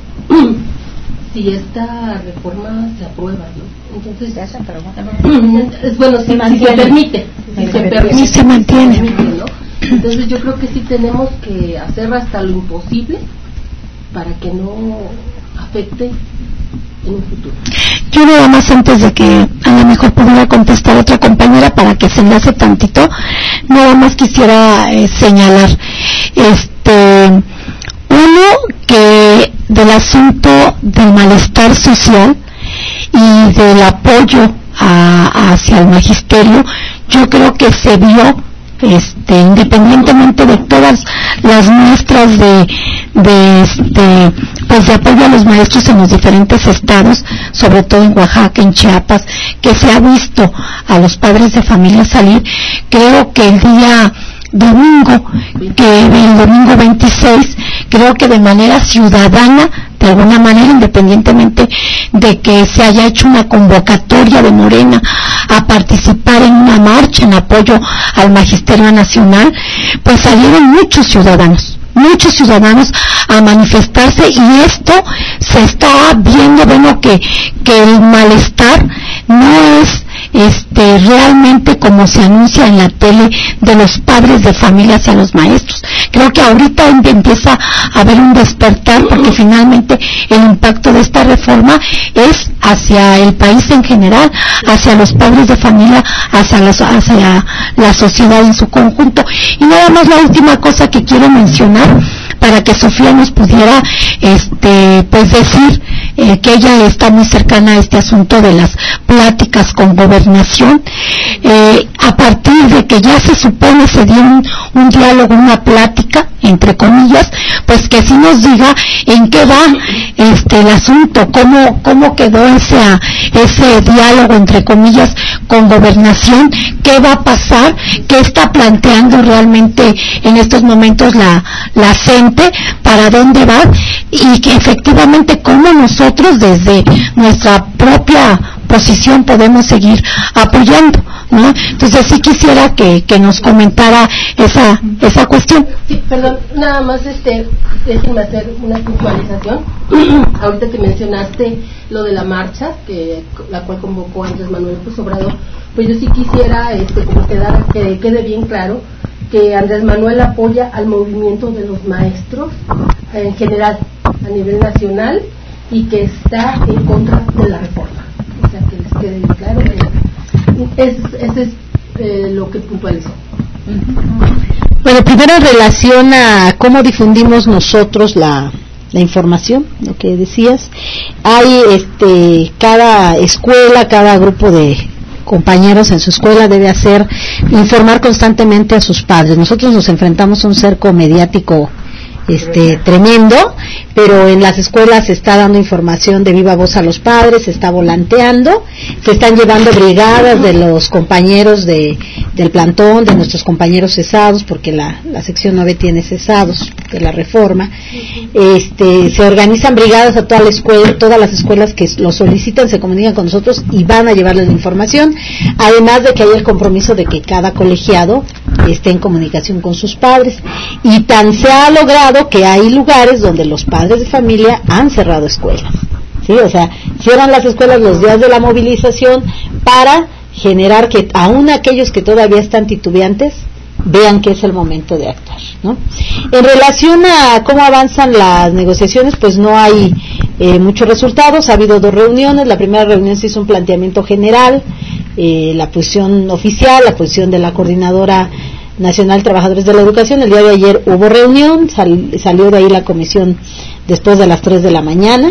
si esta reforma se aprueba, ¿no? Entonces ya se aprueba. Es bueno, si, si se permite, si se, se permite, se mantiene, se permite, ¿no? Entonces yo creo que sí tenemos que hacer hasta lo imposible para que no afecte en un futuro. Yo nada más, antes de que a lo mejor pudiera contestar otra compañera para que se enlace tantito, nada más quisiera eh, señalar este uno, que del asunto del malestar social y del apoyo a, hacia el magisterio, yo creo que se vio, este, independientemente de todas las muestras de, de, este, pues de apoyo a los maestros en los diferentes estados, sobre todo en Oaxaca, en Chiapas, que se ha visto a los padres de familia salir. Creo que el día domingo, que el domingo veintiséis, creo que de manera ciudadana, de alguna manera, independientemente de que se haya hecho una convocatoria de Morena a participar en una marcha en apoyo al Magisterio Nacional, pues salieron muchos ciudadanos, muchos ciudadanos a manifestarse, y esto se está viendo, bueno, que, que el malestar no es este realmente como se anuncia en la tele de los padres de familia hacia los maestros. Creo que ahorita empieza a haber un despertar, porque finalmente el impacto de esta reforma es hacia el país en general, hacia los padres de familia, hacia la, hacia la sociedad en su conjunto. Y nada más la última cosa que quiero mencionar, para que Sofía nos pudiera este pues decir eh, que ella está muy cercana a este asunto de las pláticas con gobernación, eh, a partir de que ya se supone se dio un, un diálogo, una plática entre comillas, pues que sí nos diga en qué va este el asunto, cómo cómo quedó ese ese diálogo entre comillas con gobernación, qué va a pasar, qué está planteando realmente en estos momentos la la C E N T E, para dónde va, y que efectivamente cómo nosotros desde nuestra propia posición podemos seguir apoyando, ¿no? Entonces sí quisiera que, que nos comentara esa esa cuestión. Sí, perdón, nada más este, déjenme hacer una puntualización. Ahorita que mencionaste lo de la marcha, que la cual convocó Andrés Manuel López Obrador, pues yo sí quisiera este, como quedara, que quede bien claro que Andrés Manuel apoya al movimiento de los maestros en general, a nivel nacional, y que está en contra de la reforma. O sea, que les quede bien claro. Eso es, es eh, lo que puntualizó. Bueno, primero en relación a cómo difundimos nosotros la, la información, lo que decías, hay este cada escuela, cada grupo de compañeros en su escuela debe hacer, informar constantemente a sus padres. Nosotros nos enfrentamos a un cerco mediático este tremendo, pero en las escuelas se está dando información de viva voz a los padres, se está volanteando, se están llevando brigadas de los compañeros de del plantón, de nuestros compañeros cesados, porque la, la sección nueve tiene cesados de la reforma. Este, se organizan brigadas a toda la escuela, todas las escuelas que lo solicitan se comunican con nosotros y van a llevarles la información, además de que hay el compromiso de que cada colegiado esté en comunicación con sus padres, y tan se ha logrado que hay lugares donde los padres de familia han cerrado escuelas, ¿sí? O sea, cierran las escuelas los días de la movilización para generar que aún aquellos que todavía están titubeantes vean que es el momento de actuar, ¿no? En relación a cómo avanzan las negociaciones, pues no hay eh, muchos resultados. Ha habido dos reuniones. La primera reunión se hizo un planteamiento general, eh, la posición oficial, la posición de la Coordinadora Nacional Trabajadores de la Educación. El día de ayer hubo reunión, sal, salió de ahí la comisión después de las tres de la mañana.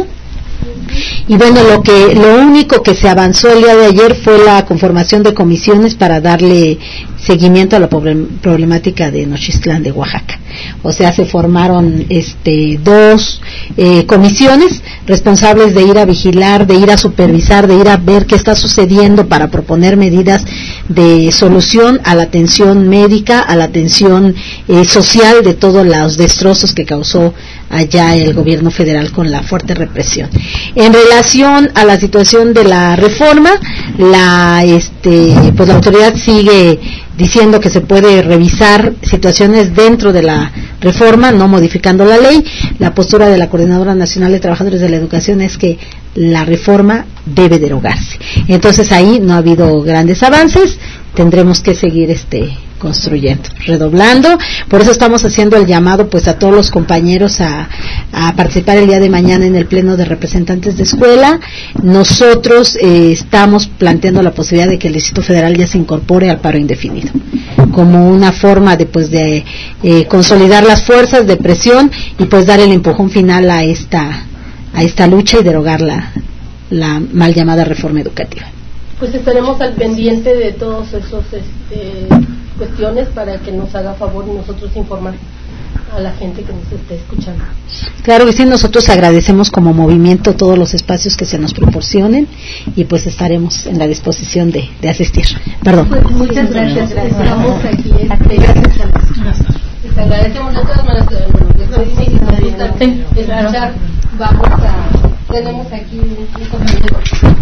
Y bueno, lo que lo único que se avanzó el día de ayer fue la conformación de comisiones para darle seguimiento a la problemática de Nochistlán de Oaxaca. O sea, se formaron este dos eh, comisiones responsables de ir a vigilar, de ir a supervisar, de ir a ver qué está sucediendo para proponer medidas de solución a la atención médica, a la atención eh, social de todos los destrozos que causó allá el gobierno federal con la fuerte represión. En relación a la situación de la reforma, la este pues la autoridad sigue diciendo que se puede revisar situaciones dentro de la reforma, no modificando la ley. La postura de la Coordinadora Nacional de Trabajadores de la Educación es que la reforma debe derogarse. Entonces ahí no ha habido grandes avances, tendremos que seguir este construyendo, redoblando. Por eso estamos haciendo el llamado pues a todos los compañeros a, a participar el día de mañana en el pleno de representantes de escuela. Nosotros eh, estamos planteando la posibilidad de que el Distrito Federal ya se incorpore al paro indefinido como una forma de pues de eh, consolidar las fuerzas de presión y pues dar el empujón final a esta a esta lucha y derogar la, la mal llamada reforma educativa. Pues estaremos al pendiente de todos esos este, cuestiones para que nos haga favor y nosotros informar a la gente que nos esté escuchando. Claro que sí, nosotros agradecemos como movimiento todos los espacios que se nos proporcionen y pues estaremos en la disposición de, de asistir. Perdón. Pues muchas gracias, gracias. Estamos aquí. Este, gracias. Les agradecemos de todas maneras. Es difícil escuchar. Vamos a, tenemos aquí un compañero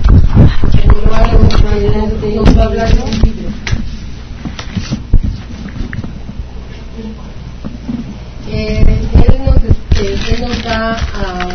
que nos va a hablar de un libro. Eh,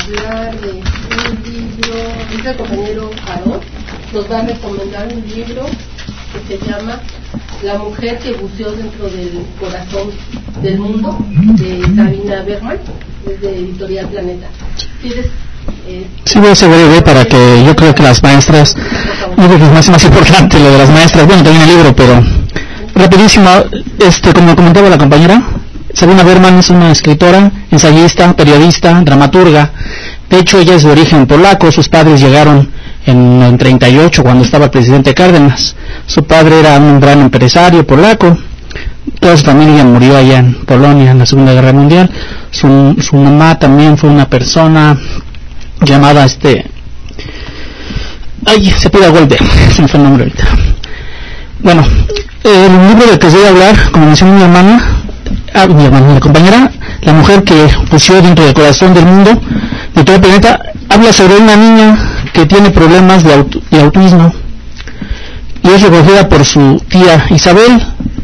hablar de un libro, dice el compañero Carol, nos va a recomendar un libro que se llama La mujer que buceó dentro del corazón del mundo, de Sabina Bergman, desde Editorial Planeta. ¿Quieres? Eh, sí, voy a ser breve para que yo creo que las maestras, no creo que es más, más importante lo de las maestras, bueno, también el libro, pero rapidísimo, este, como comentaba la compañera, Sabina Bergman es una escritora, ensayista, periodista, dramaturga. De hecho, ella es de origen polaco, sus padres llegaron en el treinta y ocho, cuando estaba el presidente Cárdenas. Su padre era un gran empresario polaco, toda su familia murió allá en Polonia en la Segunda Guerra Mundial. Su, su mamá también fue una persona llamada este ay, se pide Goldberg, se me fue el nombre ahorita. Bueno, el libro del que os voy a hablar, como mencionó mi hermana, ah, mi hermana, la compañera, La mujer que buceó dentro del corazón del mundo, de todo el planeta, habla sobre una niña que tiene problemas de, aut de autismo y es recogida por su tía Isabel,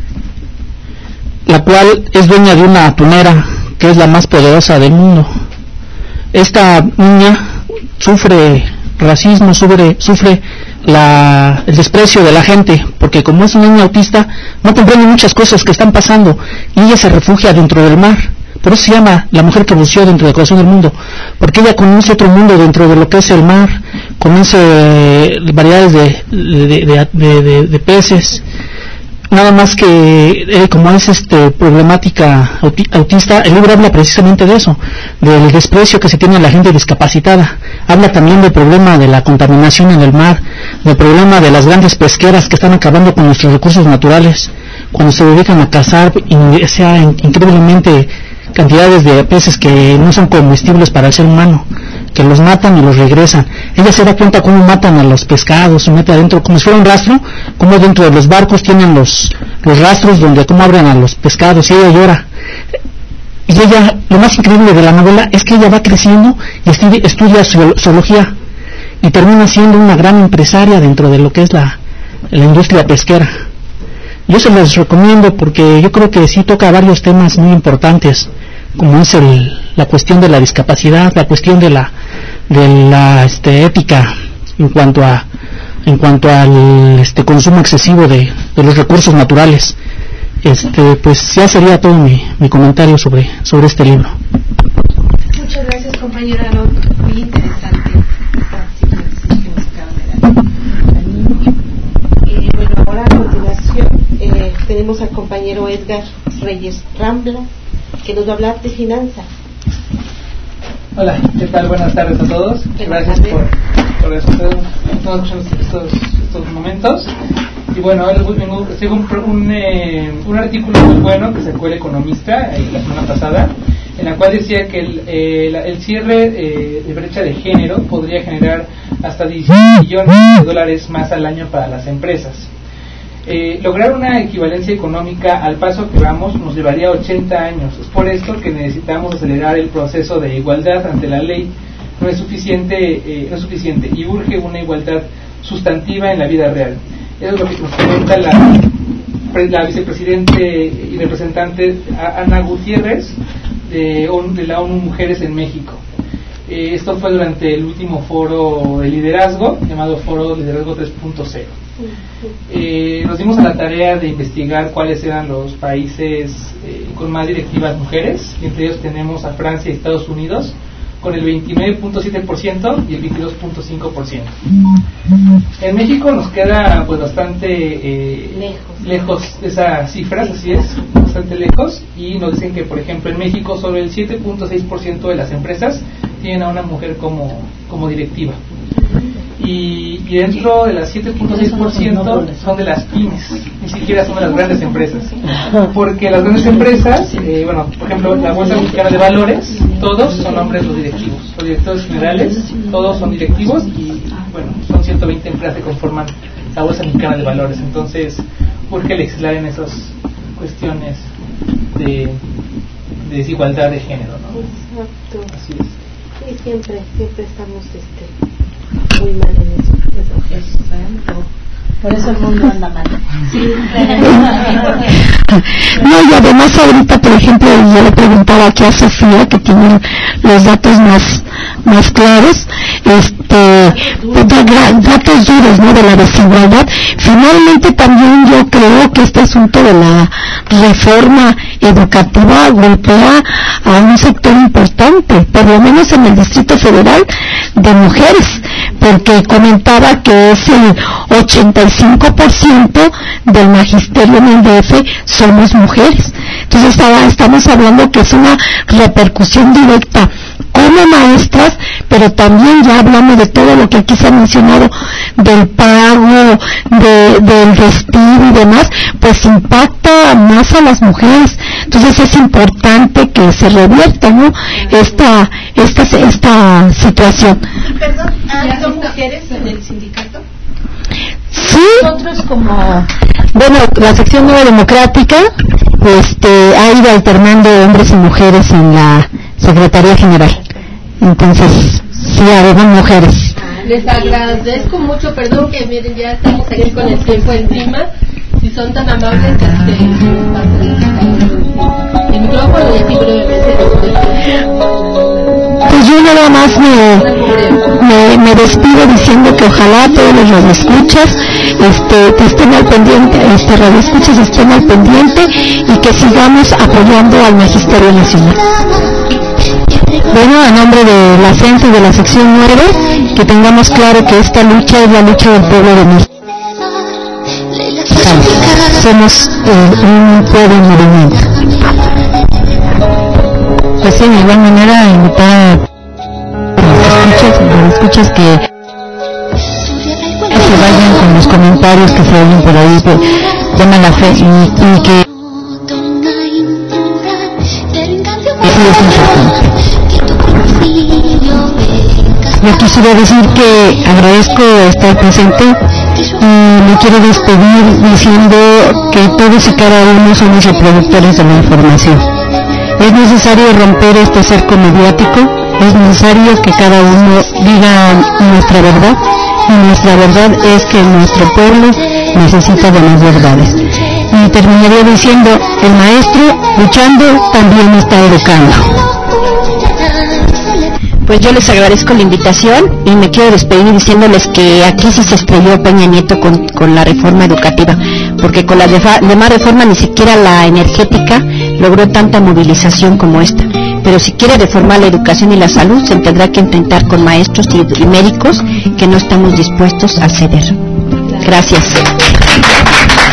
la cual es dueña de una atunera que es la más poderosa del mundo. Esta niña sufre racismo, sufre, sufre la, el desprecio de la gente, porque como es una niña autista, no comprende muchas cosas que están pasando, y ella se refugia dentro del mar. Por eso se llama La mujer que buceó dentro del corazón del mundo, porque ella conoce otro mundo dentro de lo que es el mar, conoce variedades de, de, de, de, de, de peces. Nada más que, eh, como es este problemática auti autista, el libro habla precisamente de eso, del desprecio que se tiene a la gente discapacitada. Habla también del problema de la contaminación en el mar, del problema de las grandes pesqueras que están acabando con nuestros recursos naturales, cuando se dedican a cazar, y sea increíblemente cantidades de peces que no son comestibles para el ser humano, que los matan y los regresan. Ella se da cuenta cómo matan a los pescados, se mete adentro, como si fuera un rastro, como dentro de los barcos tienen los, los rastros donde cómo abren a los pescados, y ella llora. Y ella, lo más increíble de la novela es que ella va creciendo y estudia, estudia zoología y termina siendo una gran empresaria dentro de lo que es la, la industria pesquera. Yo se los recomiendo porque yo creo que sí toca varios temas muy importantes, como es el, la cuestión de la discapacidad, la cuestión de la de la este, ética en cuanto a en cuanto al este consumo excesivo de, de los recursos naturales. Este, pues ya sería todo mi, mi comentario sobre sobre este libro. Muchas gracias, compañera. No, muy interesante. Eh, bueno, ahora a continuación eh, tenemos al compañero Edgar Reyes Rambla, que nos va a hablar de finanzas. Hola, ¿qué tal? Buenas tardes a todos. Gracias por, por escuchar estos, estos momentos. Y bueno, vengo, tengo un, un, eh, un artículo muy bueno que sacó El Economista eh, la semana pasada, en la cual decía que el, eh, la, el cierre eh, de brecha de género podría generar hasta diecisiete millones de dólares más al año para las empresas. Eh, lograr una equivalencia económica al paso que vamos nos llevaría ochenta años. Es por esto que necesitamos acelerar el proceso de igualdad ante la ley. No es suficiente, eh, no es suficiente y urge una igualdad sustantiva en la vida real. Eso es lo que nos comenta la, la vicepresidente y representante Ana Gutiérrez de, de la ONU Mujeres en México. Eh, esto fue durante el último foro de liderazgo, llamado Foro Liderazgo tres punto cero. Eh, nos dimos a la tarea de investigar cuáles eran los países eh, con más directivas mujeres, y entre ellos tenemos a Francia y Estados Unidos con el veintinueve punto siete por ciento y el veintidós punto cinco por ciento. En México nos queda pues bastante eh, lejos. lejos de esas cifras, así es, bastante lejos, y nos dicen que por ejemplo en México solo el siete punto seis por ciento de las empresas tienen a una mujer como, como directiva. Y, y dentro de las siete punto seis por ciento son de las pymes, ni siquiera son de las grandes empresas, porque las grandes empresas, eh, bueno, por ejemplo la Bolsa Mexicana de Valores, todos son hombres los directivos, los directores generales, todos son directivos, y bueno, son ciento veinte empresas que conforman la Bolsa Mexicana de Valores. Entonces urge legislar en esas cuestiones de, de desigualdad de género, ¿no? Exacto. Así es. Y siempre, siempre estamos este muy mal en eso. Exacto. Por eso el mundo anda mal. Sí. No, y además ahorita, por ejemplo, yo le preguntaba aquí a Sofía, que tiene los datos más más claros, este, datos duros, ¿no?, de la desigualdad. Finalmente también yo creo que este asunto de la reforma educativa golpea a un sector importante, por lo menos en el Distrito Federal, de mujeres, porque comentaba que es el ochenta y cinco por ciento del magisterio en el D F somos mujeres. Entonces estaba, estamos hablando que es una repercusión directa como maestras, pero también ya hablando de todo lo que aquí se ha mencionado, del pago, de, del vestido y demás, pues impacta más a las mujeres. Entonces es importante que se revierta, ¿no?, esta, esta, esta situación. Perdón, ¿son mujeres en el sindicato? Sí. Nosotros como... Bueno, la sección Nueva Democrática este, ha ido alternando hombres y mujeres en la Secretaría General. Entonces, sí, habemos mujeres. Les agradezco mucho, perdón que miren, ya estamos aquí con el tiempo encima. Si son tan amables, este, el micrófono y así brevemente. Pues yo nada más me, me, me despido diciendo que ojalá todos los radioescuchas este, que estén al pendiente, este, radioescuchas estén al pendiente y que sigamos apoyando al Magisterio Nacional. Bueno, a nombre de la C E N S E y de la sección nueve, que tengamos claro que esta lucha es la lucha del pueblo de México. Somos eh, un pueblo en movimiento. Pues sí, de igual manera invitar a los escuchas, los escuchas que, que se vayan con los comentarios que se oyen por ahí, que llaman la fe y, y que eso es importante. Yo quisiera decir que agradezco estar presente y me quiero despedir diciendo que todos y cada uno somos reproductores de la información. Es necesario romper este cerco mediático, es necesario que cada uno diga nuestra verdad, y nuestra verdad es que nuestro pueblo necesita de más verdades. Y terminaría diciendo, el maestro luchando también está educando. Pues yo les agradezco la invitación y me quiero despedir diciéndoles que aquí sí se estrelló Peña Nieto con, con la reforma educativa, porque con la demás reforma ni siquiera la energética logró tanta movilización como esta. Pero si quiere reformar la educación y la salud, se tendrá que enfrentar con maestros y, y médicos que no estamos dispuestos a ceder. Gracias.